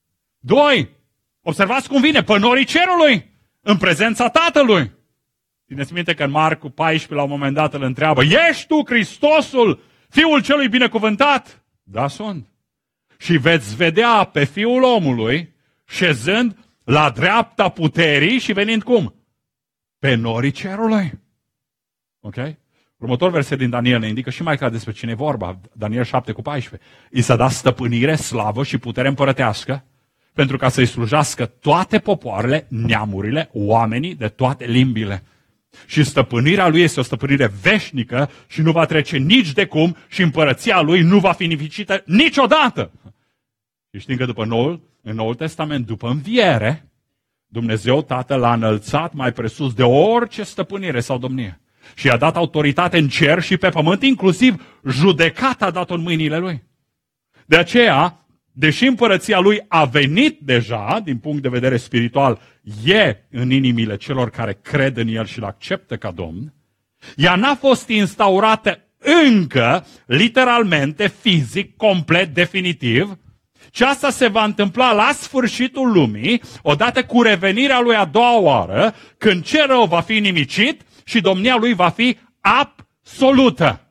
2. Observați cum vine, pe norii cerului, în prezența Tatălui. Țineți minte că în Marcu 14, la un moment dat, îl întreabă, ești tu Hristosul, Fiul celui binecuvântat? Da, sunt. Și veți vedea pe Fiul omului șezând la dreapta puterii și venind cum? Pe norii cerului. Ok? Următorul verset din Daniel ne indică și mai clar despre cine e vorba. Daniel 7:14. I s-a dat stăpânire, slavă și putere împărătească pentru ca să-i slujească toate popoarele, neamurile, oamenii de toate limbile. Și stăpânirea lui este o stăpânire veșnică și nu va trece nici de cum și împărăția lui nu va fi nimicită niciodată. Și știm că în Noul Testament, după înviere, Dumnezeu Tatăl l-a înălțat mai presus de orice stăpânire sau domnie. Și i-a dat autoritate în cer și pe pământ, inclusiv judecata a dat-o în mâinile lui. De aceea, deși împărăția lui a venit deja, din punct de vedere spiritual, e în inimile celor care cred în el și îl acceptă ca Domn, ea n-a fost instaurată încă, literalmente, fizic, complet, definitiv, ci asta se va întâmpla la sfârșitul lumii, odată cu revenirea lui a doua oară, când ce rău va fi nimicit și domnia lui va fi absolută.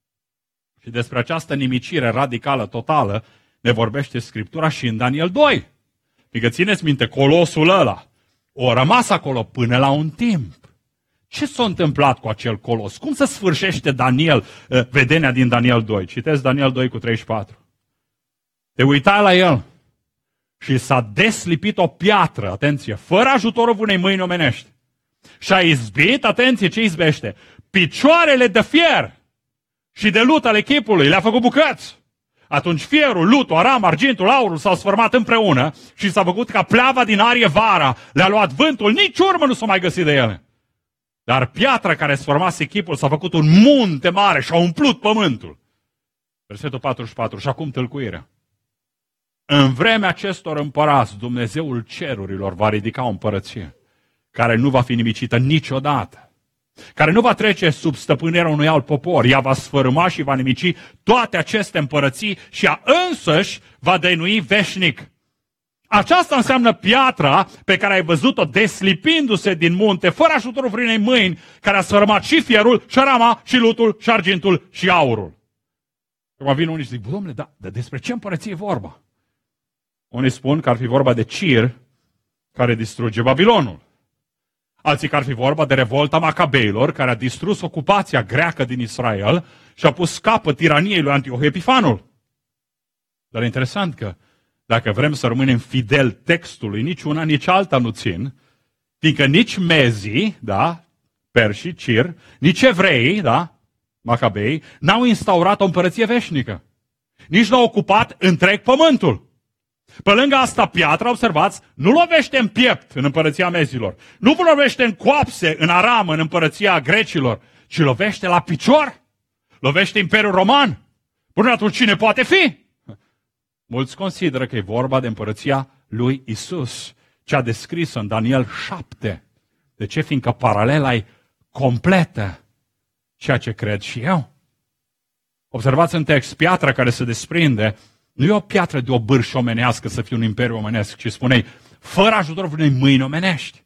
Și despre această nimicire radicală, totală, ne vorbește Scriptura și în Daniel 2. Fiindcă țineți minte, colosul ăla o rămas acolo până la un timp. Ce s-a întâmplat cu acel colos? Cum se sfârșește Daniel, vedenia din Daniel 2? Citesc Daniel 2:34. Te uitai la el și s-a deslipit o piatră, atenție, fără ajutorul unei mâini omenești. Și a izbit, atenție, ce izbește? Picioarele de fier și de lut ale chipului, le-a făcut bucăți. Atunci fierul, lutul, aram, argintul, aurul s-au sfărmat împreună și s-a făcut ca pleava din arie vara. Le-a luat vântul, nici urmă nu s-a mai găsit de ele. Dar piatra care sfărmase chipul s-a făcut un munte mare și a umplut pământul. Versetul 44. Și acum tâlcuirea. În vremea acestor împărați, Dumnezeul cerurilor va ridica o împărăție care nu va fi nimicită niciodată, care nu va trece sub stăpânirea unui alt popor. Ea va sfărâma și va nimici toate aceste împărății și ea însăși va dăinui veșnic. Aceasta înseamnă piatra pe care ai văzut-o deslipindu-se din munte, fără ajutorul vreunei mâini, care a sfărâmat și fierul, și arama, și lutul, și argintul, și aurul. Acum vin unii și zic, Dom'le, dar despre ce împărăție e vorba? Unii spun că ar fi vorba de Cir, care distruge Babilonul. Alții că ar fi vorba de revolta Macabeilor, care a distrus ocupația greacă din Israel și a pus capăt tiraniei lui Antioh Epifanul. Dar e interesant că dacă vrem să rămânem fidel textului, nici una, nici alta nu țin, fiindcă nici mezii, da, perși, Cir, nici evrei, da, Macabei, n-au instaurat o împărăție veșnică. Nici n-au ocupat întreg pământul. Pe lângă asta, piatra, observați, nu lovește în piept în împărăția mezilor, nu lovește în coapse în Aram în împărăția grecilor, ci lovește la picior, lovește Imperiul Roman. Până atunci cine poate fi? Mulți consideră că e vorba de împărăția lui Isus, cea descrisă în Daniel 7. De ce? Fiindcă paralela e completă, ceea ce cred și eu. Observați în text, piatra care se desprinde nu e o piatră de o bârșă omenească să fie un imperiu omenesc, ci spune fără ajutorul unei mâini omenești.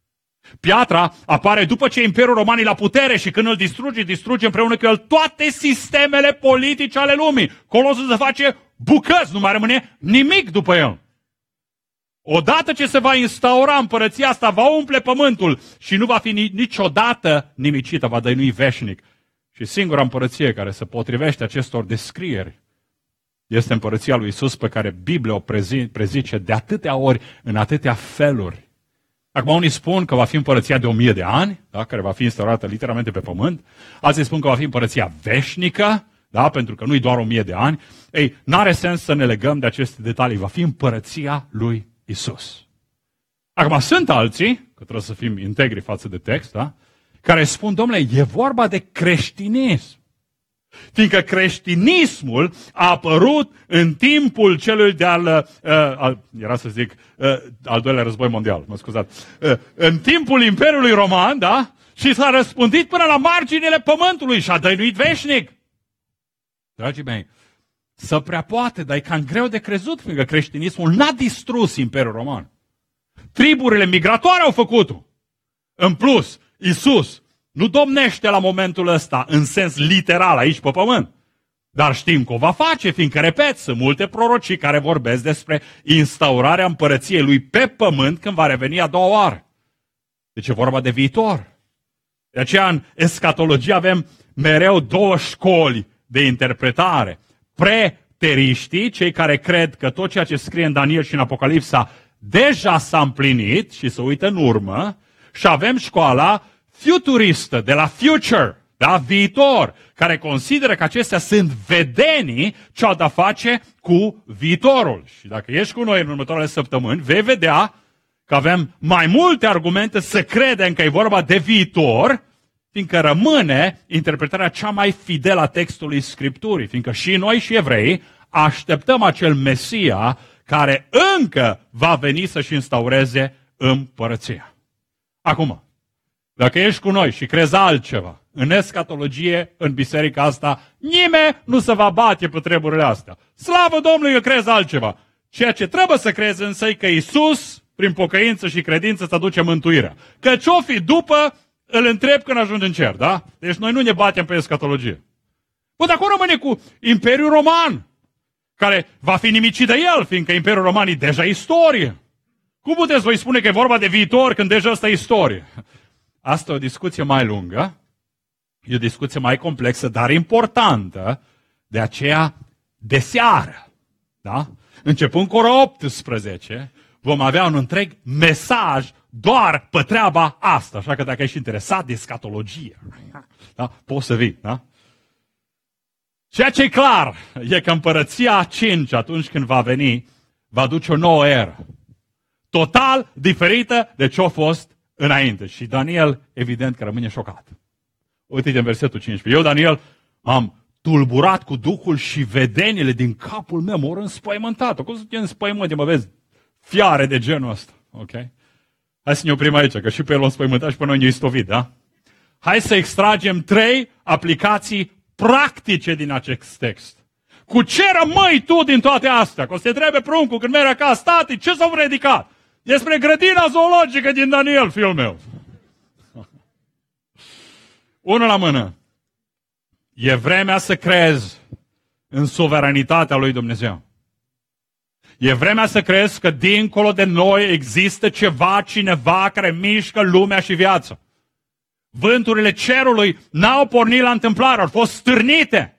Piatra apare după ce Imperiul Roman e la putere și când îl distruge împreună cu el toate sistemele politice ale lumii. Colosul se face bucăți, nu mai rămâne nimic după el. Odată ce se va instaura împărăția asta, va umple pământul și nu va fi niciodată nimicită, va dăinui veșnic. Și singura împărăție care se potrivește acestor descrieri este împărăția lui Isus, pe care Biblia o prezice de atâtea ori, în atâtea feluri. Acum unii spun că va fi împărăția de 1000 de ani, da, care va fi instaurată literalmente pe pământ. Alții spun că va fi împărăția veșnică, da, pentru că nu-i doar 1000 de ani. Ei, n-are sens să ne legăm de aceste detalii. Va fi împărăția lui Isus. Acum sunt alții, că trebuie să fim integri față de text, da, care spun, domnule, e vorba de creștinism. Fiindcă creștinismul a apărut în timpul celui al doilea război mondial, mă scuzați, în timpul Imperiului Roman, da? și s-a răspândit până la marginile pământului și a dăinuit veșnic. Dragii mei, să prea poate, dar e cam greu de crezut, pentru că creștinismul n-a distrus Imperiul Roman. Triburile migratoare au făcut-o. În plus, Iisus nu domnește la momentul ăsta în sens literal aici pe pământ. Dar știm că o va face, fiindcă, repet, sunt multe prorocii care vorbesc despre instaurarea împărăției lui pe pământ când va reveni a doua oară. Deci e vorba de viitor. De aceea în escatologie avem mereu două școli de interpretare. Preteriștii, cei care cred că tot ceea ce scrie în Daniel și în Apocalipsa deja s-a împlinit și se uită în urmă, și avem școala futuristă, de la future, da, viitor, care consideră că acestea sunt vedenii ce au de-a face cu viitorul. Și dacă ești cu noi în următoarele săptămâni, vei vedea că avem mai multe argumente să credem că e vorba de viitor, fiindcă rămâne interpretarea cea mai fidelă a textului Scripturii, fiindcă și noi și evrei așteptăm acel Mesia care încă va veni să-și instaureze împărăția. Acum, dacă ești cu noi și crezi altceva, în escatologie, în biserica asta, nimeni nu se va bate pe treburile astea. Slavă Domnului că crezi altceva. Ceea ce trebuie să crezi însă e că Iisus, prin pocăință și credință, îți aduce mântuirea. Că ce-o fi după, îl întreb când ajunge în cer, da? Deci noi nu ne batem pe escatologie. Bă, dar acum rămâne cu Imperiul Roman, care va fi nimicit de el, fiindcă Imperiul Roman e deja istorie. Cum puteți voi spune că e vorba de viitor când deja asta e istorie? Asta e o discuție mai lungă, e o discuție mai complexă, dar importantă, de aceea de seară. Da? Începând cu ora 18, vom avea un întreg mesaj doar pe treaba asta. Așa că dacă ești interesat de escatologie, da? Poți să vii. Da? Ceea ce e clar e că împărăția a 5, atunci când va veni, va duce o nouă eră. Total diferită de ce a fost înainte. Și Daniel, evident că rămâne șocat. Uite-te în versetul 15. Eu, Daniel, am tulburat cu Duhul și vedenile din capul meu m-au înspăimântat. Cum să te înspăimânti, mă vezi, fiare de genul ăsta. Ok? Hai să ne oprim aici, că și pe el l-am înspăimântat și pe noi ne-a istovit, da? Hai să extragem 3 aplicații practice din acest text. Cu ce rămâi tu din toate astea? Că o să te întrebe pruncul când merge acasă, tati, ce s-au predicat? Despre grădina zoologică din Daniel, fiul meu. Unul la mână. E vremea să crezi în suveranitatea lui Dumnezeu. E vremea să crezi că dincolo de noi există cineva care mișcă lumea și viața. Vânturile cerului n-au pornit la întâmplare, au fost stârnite.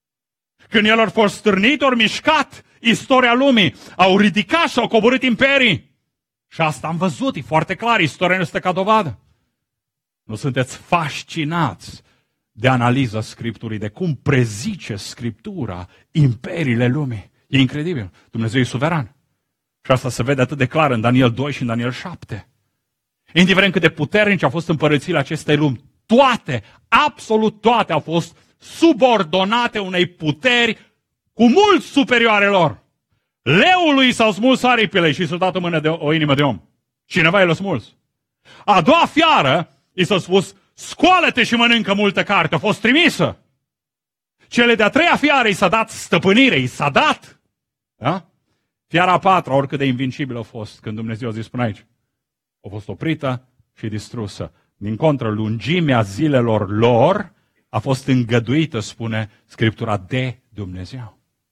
Când ele au fost stârnite, au mișcat istoria lumii, au ridicat și au coborât imperii. Și asta am văzut, e foarte clar, istoria nu este ca dovadă. Nu sunteți fascinați de analiza Scripturii, de cum prezice Scriptura imperiile lumii. E incredibil. Dumnezeu e suveran. Și asta se vede atât de clar în Daniel 2 și în Daniel 7. Indiferent cât de puternici au fost împărățiile acestei lumi, toate, absolut toate au fost subordonate unei puteri cu mult superioare lor. Leului s-au smuls aripile și s-a dat o inimă de om. Cineva i-l-a smuls. A doua fiară i s-a spus, scoală-te și mănâncă multă carte, a fost trimisă. Cele de-a treia fiară i s-a dat stăpânire, i s-a dat. Da? Fiara a patra, oricât de invincibilă a fost, când Dumnezeu a zis până aici, a fost oprită și distrusă. Din contră, lungimea zilelor lor a fost îngăduită, spune Scriptura, de Dumnezeu.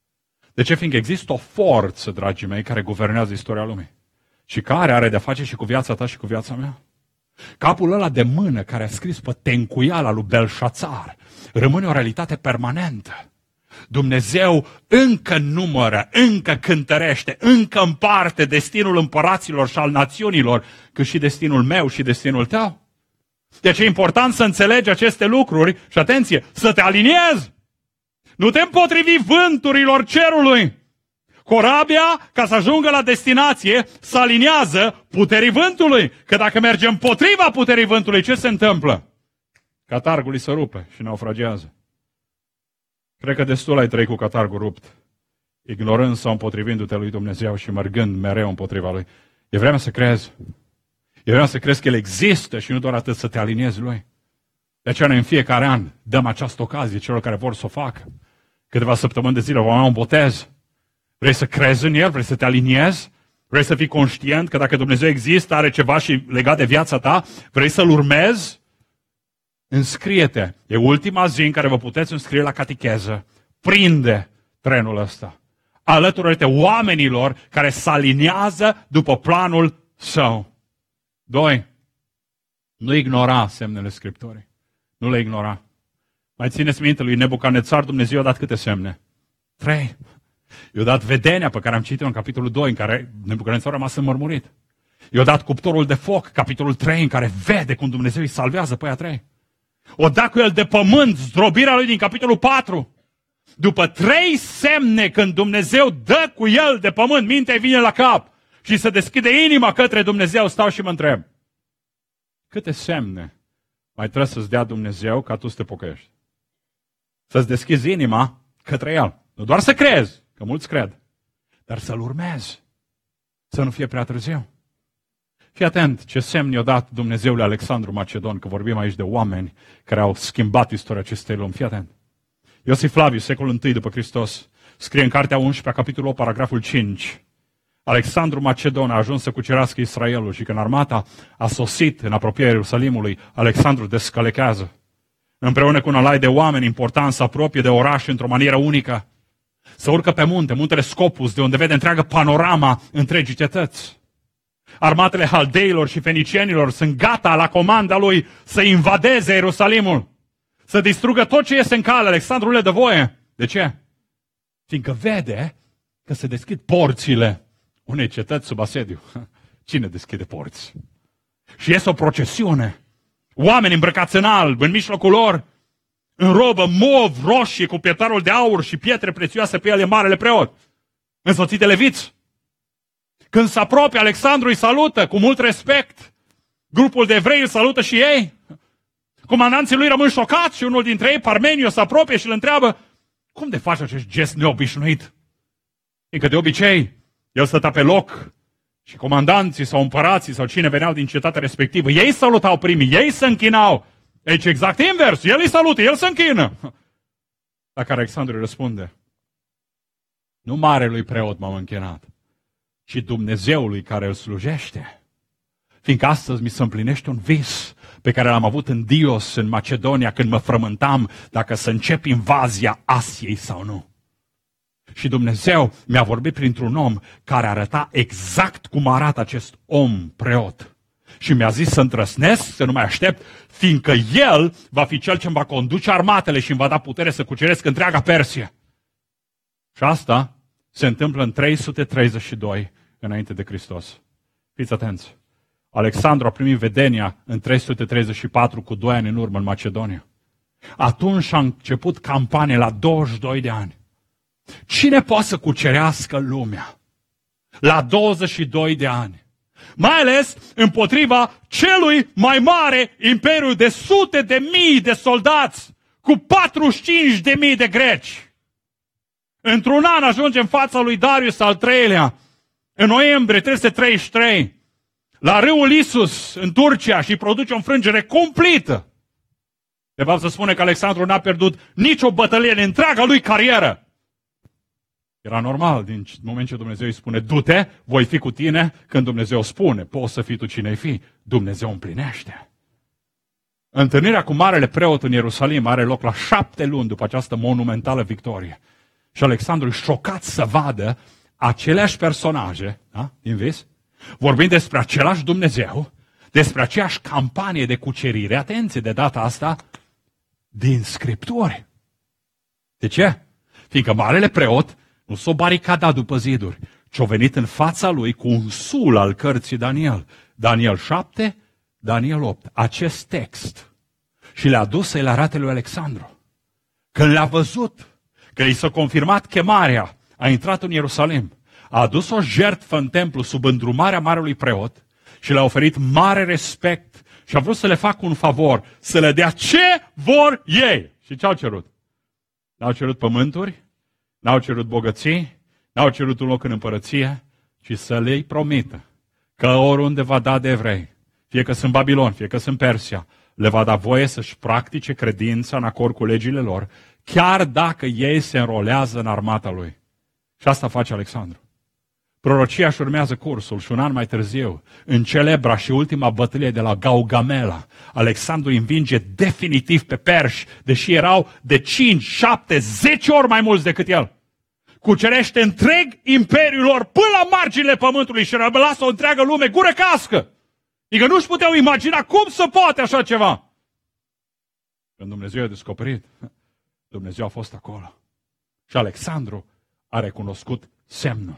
De ce? Fiindcă există o forță, dragii mei, care guvernează istoria lumii. Și care are de-a face și cu viața ta și cu viața mea. Capul ăla de mână care a scris pe tencuiala lui Belșațar rămâne o realitate permanentă. Dumnezeu încă numără, încă cântărește, încă împarte destinul împăraților și al națiunilor, cât și destinul meu și destinul tău. Deci e important să înțelegi aceste lucruri și, atenție, să te aliniezi. Nu te împotrivi vânturilor cerului. Corabia, ca să ajungă la destinație, se aliniază puterii vântului. Că dacă merge împotriva puterii vântului, ce se întâmplă? Catargul îi se rupe și naufragează. Cred că destul ai trăit cu catargul rupt, ignorând sau împotrivindu-te lui Dumnezeu și mergând mereu împotriva lui. E vremea să crezi. Eu vreau să crezi că El există și nu doar atât să te aliniezi Lui. De aceea noi în fiecare an dăm această ocazie celor care vor să o facă. Câteva săptămâni de zile vom avea un botez. Vrei să crezi în El? Vrei să te aliniezi? Vrei să fii conștient că dacă Dumnezeu există, are ceva și legat de viața ta? Vrei să-L urmezi? Înscrie-te. E ultima zi în care vă puteți înscrie la catecheză. Prinde trenul ăsta. Alătură-te oamenilor care se aliniază după planul Său. 2. Nu ignora semnele Scripturii. Nu le ignora. Mai țineți minte, lui Nebucadnețar Dumnezeu a dat câte semne? 3. I-a dat vedenia pe care am citit-o în capitolul 2, în care Nebucadnețar a rămas înmărmurit. I-a dat cuptorul de foc, capitolul 3, în care vede cum Dumnezeu îi salvează pe aia 3. O dat cu el de pământ, zdrobirea lui din capitolul 4. După 3 semne, când Dumnezeu dă cu el de pământ, mintea îi vine la cap și se deschide inima către Dumnezeu, stau și mă întreb. Câte semne mai trebuie să-ți dea Dumnezeu ca tu să te pocăiești? Să-ți deschizi inima către El. Nu doar să crezi, că mulți cred, dar să-L urmezi. Să nu fie prea târziu. Fii atent ce semn i-a dat Dumnezeu lui Alexandru Macedon, că vorbim aici de oameni care au schimbat istoria acestei lumi. Fii atent. Iosif Flaviu, secolul I după Hristos, scrie în cartea 11, capitolul 8, paragraful 5. Alexandru Macedon a ajuns să cucerească Israelul și când armata a sosit în apropierea Ierusalimului, Alexandru descălechează. Împreună cu un alai de oameni importanți, se apropie de oraș într-o manieră unică. Se urcă pe munte, muntele Scopus, de unde vede întreaga panorama întregii cetăți. Armatele haldeilor și fenicienilor sunt gata la comanda lui să invadeze Ierusalimul, să distrugă tot ce este în cale. Alexandru le dă voie. De ce? Fiindcă vede că se deschid porțile unei cetăți sub asediu. Cine deschide porți? Și este o procesiune. Oameni îmbrăcați în alb, în mijlocul lor, în robă mov, roșie, cu pietarul de aur și pietre prețioase pe ele, marele preot, însoțit de leviți. Când se apropie, Alexandru îi salută cu mult respect. Grupul de evrei îl salută și ei. Comandanții lui rămân șocați și unul dintre ei, Parmeniu, se apropie și îl întreabă: cum de faci acest gest neobișnuit? Fiindcă de obicei, el stătea pe loc și comandanții sau împărații sau cine veneau din cetatea respectivă, ei salutau primii, ei se închinau. Deci exact invers, el îi salută, el se închină. La care Alexandru răspunde: nu marelui preot m-am închinat, ci Dumnezeului care îl slujește. Fiindcă astăzi mi se împlinește un vis pe care l-am avut în Dios, în Macedonia, când mă frământam dacă să încep invazia Asiei sau nu. Și Dumnezeu mi-a vorbit printr-un om care arăta exact cum arată acest om preot. Și mi-a zis să întrăsnesc, să nu mai aștept, fiindcă el va fi cel ce îmi va conduce armatele și îmi va da putere să cuceresc întreaga Persie. Și asta se întâmplă în 332 înainte de Hristos. Fiți atenți! Alexandru a primit vedenia în 334, cu 2 ani în urmă, în Macedonia. Atunci a început campania la 22 de ani. Cine poate să cucerească lumea la 22 de ani? Mai ales împotriva celui mai mare imperiu de sute de mii de soldați, cu 45.000 de greci. Într-un an ajunge în fața lui Darius al III-lea, în noiembrie 333, la râul Isus, în Turcia, și produce o înfrângere completă. De fapt, se spune că Alexandru n-a pierdut nicio bătălie în întreaga lui carieră. Era normal, din moment ce Dumnezeu îi spune: du-te, voi fi cu tine. Când Dumnezeu spune: poți să fii tu cine-i fi, Dumnezeu împlinește. Întâlnirea cu marele preot în Ierusalim are loc la 7 luni după această monumentală victorie. Și Alexandru, șocat să vadă aceleași personaje, da, din vis, vorbind despre același Dumnezeu, despre aceeași campanie de cucerire, atenție, de data asta, din Scripturi. De ce? Fiindcă marele preot nu s-o baricada după ziduri, ci-a venit în fața lui cu un sul al cărții Daniel. Daniel 7, Daniel 8. Acest text. Și le-a dus să-i arate lui Alexandru. Când l-a văzut, că i s-a confirmat chemarea, a intrat în Ierusalim, a adus o jertfă în templu sub îndrumarea marelui preot și le-a oferit mare respect și a vrut să le facă un favor, să le dea ce vor ei. Și ce au cerut? N-au cerut pământuri, n-au cerut bogății, n-au cerut un loc în împărăție, ci să le promită că oriunde va da de evrei, fie că sunt Babilon, fie că sunt Persia, le va da voie să-și practice credința în acord cu legile lor, chiar dacă ei se înrolează în armata lui. Și asta face Alexandru. Prorocia își urmează cursul și un an mai târziu, în celebra și ultima bătălie de la Gaugamela, Alexandru învinge definitiv pe perși, deși erau de 5, 7, 10 ori mai mulți decât el. Cucerește întreg imperiul lor până la marginile pământului și lasă o întreagă lume gură cască. Adică nu-și puteau imagina cum se poate așa ceva. Când Dumnezeu a descoperit, Dumnezeu a fost acolo. Și Alexandru a recunoscut semnul.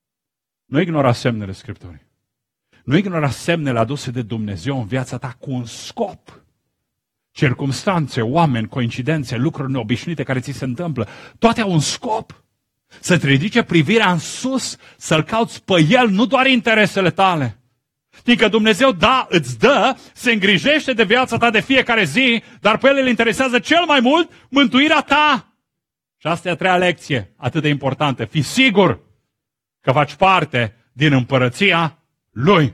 Nu ignora semnele Scripturii. Nu ignora semnele aduse de Dumnezeu în viața ta cu un scop. Circumstanțe, oameni, coincidențe, lucruri neobișnuite care ți se întâmplă, toate au un scop. Să-ți ridice privirea în sus, să-L cauți pe El, nu doar interesele tale. Fiindcă Dumnezeu, îți dă, se îngrijește de viața ta de fiecare zi, dar pe El îl interesează cel mai mult mântuirea ta. Și asta e a treia lecție, atât de importantă. Fii sigur că faci parte din împărăția Lui.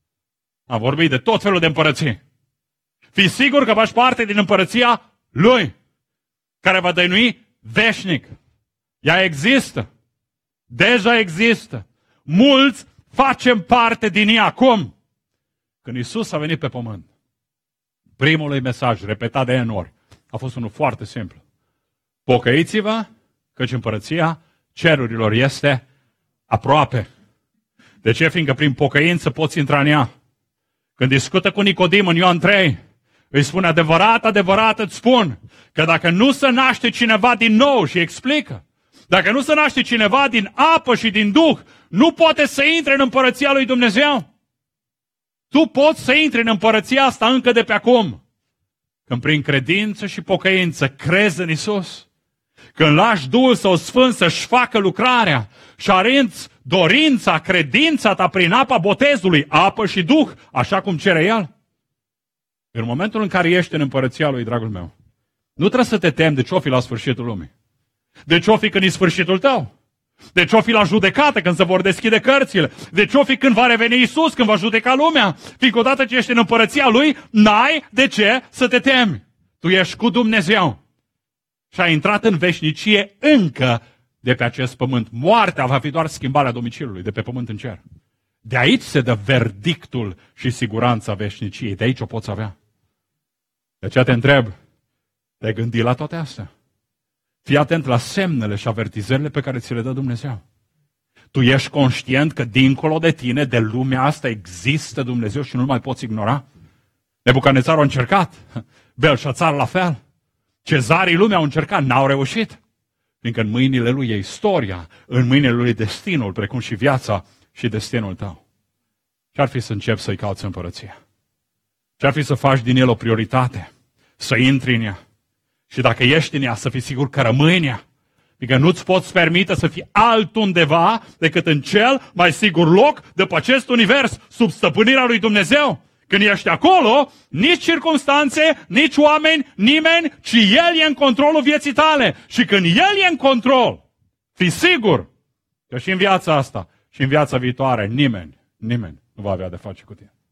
Am vorbit de tot felul de împărății. Fii sigur că faci parte din împărăția Lui, care va dăinui veșnic. Ea există. Deja există. Mulți facem parte din ea. Cum? Când Iisus a venit pe pământ, primul lui mesaj, repetat de N ori, a fost unul foarte simplu. Pocăiți-vă, căci împărăția cerurilor este aproape. De ce? Fiindcă prin pocăință poți intra în ea. Când discută cu Nicodim în Ioan 3, îi spune, adevărat, adevărat îți spun, că dacă nu se naște cineva din nou, și explică, dacă nu se naște cineva din apă și din Duh, nu poate să intre în împărăția lui Dumnezeu. Tu poți să intri în împărăția asta încă de pe acum. Când prin credință și pocăință crezi în Isus, când lași Duhul Său Sfânt să-și facă lucrarea și arinți dorința, credința ta prin apa botezului, apă și Duh, așa cum cere El. În momentul în care ești în împărăția Lui, dragul meu, nu trebuie să te temi de ce-o fi la sfârșitul lumii. De ce-o fi când e sfârșitul tău? De ce-o fi la judecată când se vor deschide cărțile? De ce-o fi când va reveni Iisus, când va judeca lumea? Fiindcă odată ce ești în împărăția Lui, n-ai de ce să te temi. Tu ești cu Dumnezeu. Și ai intrat în veșnicie încă de pe acest pământ. Moartea va fi doar schimbarea domiciliului de pe pământ în cer. De aici se dă verdictul și siguranța veșniciei. De aici o poți avea. De aceea te întreb, te-ai gândit la toate astea? Fii atent la semnele și avertizările pe care ți le dă Dumnezeu. Tu ești conștient că dincolo de tine, de lumea asta, există Dumnezeu și nu-L mai poți ignora? Nebucadnețar a încercat, Belșațar la fel. Cezarii lumii au încercat, n-au reușit. Fiindcă în mâinile lui e istoria, în mâinile lui e destinul, precum și viața și destinul tău. Ce-ar fi să începi să-i cauți împărăția? Ce-ar fi să faci din el o prioritate? Să intri în ea. Și dacă ești în ea, să fii sigur că rămâi în ea. Adică nu-ți poți permite să fii altundeva decât în cel mai sigur loc de pe acest univers, sub stăpânirea lui Dumnezeu. Când ești acolo, nici circumstanțe, nici oameni, nimeni, ci El e în controlul vieții tale. Și când El e în control, fii sigur că și în viața asta și în viața viitoare nimeni nu va avea de face cu tine.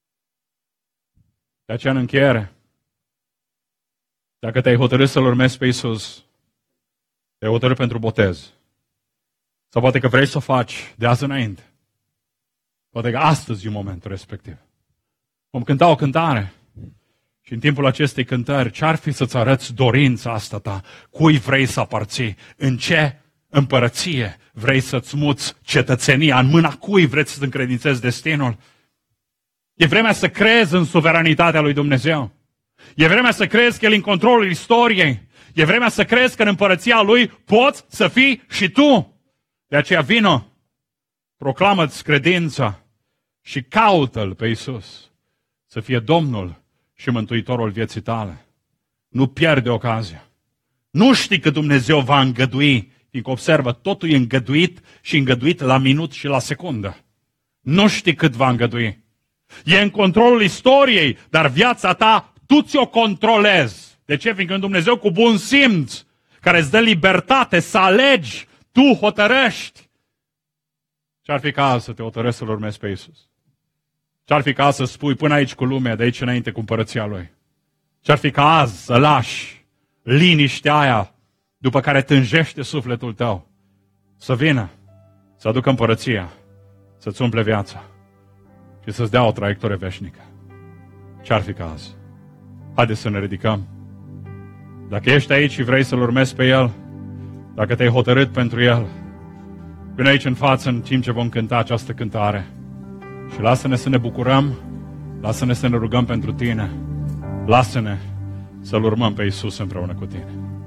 De aceea, în încheiere, dacă te-ai hotărât să-L urmezi pe Iisus, te-ai hotărât pentru botez, sau poate că vrei să o faci de azi înainte, poate că astăzi e momentul respectiv. Vom cânta o cântare și în timpul acestei cântări, ce-ar fi să-ți arăți dorința asta ta? Cui vrei să aparții? În ce împărăție vrei să-ți muți cetățenia? În mâna cui vrei să-ți încredințezi destinul? E vremea să crezi în suveranitatea lui Dumnezeu. E vremea să crezi că El e în controlul istoriei. E vremea să crezi că în împărăția Lui poți să fii și tu. De aceea vino, proclamă-ți credința și caută-L pe Iisus să fie Domnul și Mântuitorul vieții tale. Nu pierde ocazia. Nu știi că Dumnezeu va îngădui, fiindcă observă, totul e îngăduit și îngăduit la minut și la secundă. Nu știi cât va îngădui. E în controlul istoriei, dar viața ta tu ți-o controlezi. De ce? Fiindcă în Dumnezeu cu bun simț, care îți dă libertate să alegi, tu hotărăști. Ce-ar fi caz să te hotărăști să-L urmezi pe Iisus? Ce-ar fi ca azi să spui până aici cu lumea, de aici înainte cu împărăția Lui? Ce-ar fi ca azi să lași liniștea aia după care tânjește sufletul tău să vină, să aducă împărăția, să-ți umple viața și să-ți dea o traiectorie veșnică? Ce-ar fi ca azi? Haideți să ne ridicăm. Dacă ești aici și vrei să-L urmezi pe El, dacă te-ai hotărât pentru El, vine aici în față în timp ce vom cânta această cântare. Și lasă-ne să ne bucurăm, lasă-ne să ne rugăm pentru tine, lasă-ne să-L urmăm pe Iisus împreună cu tine.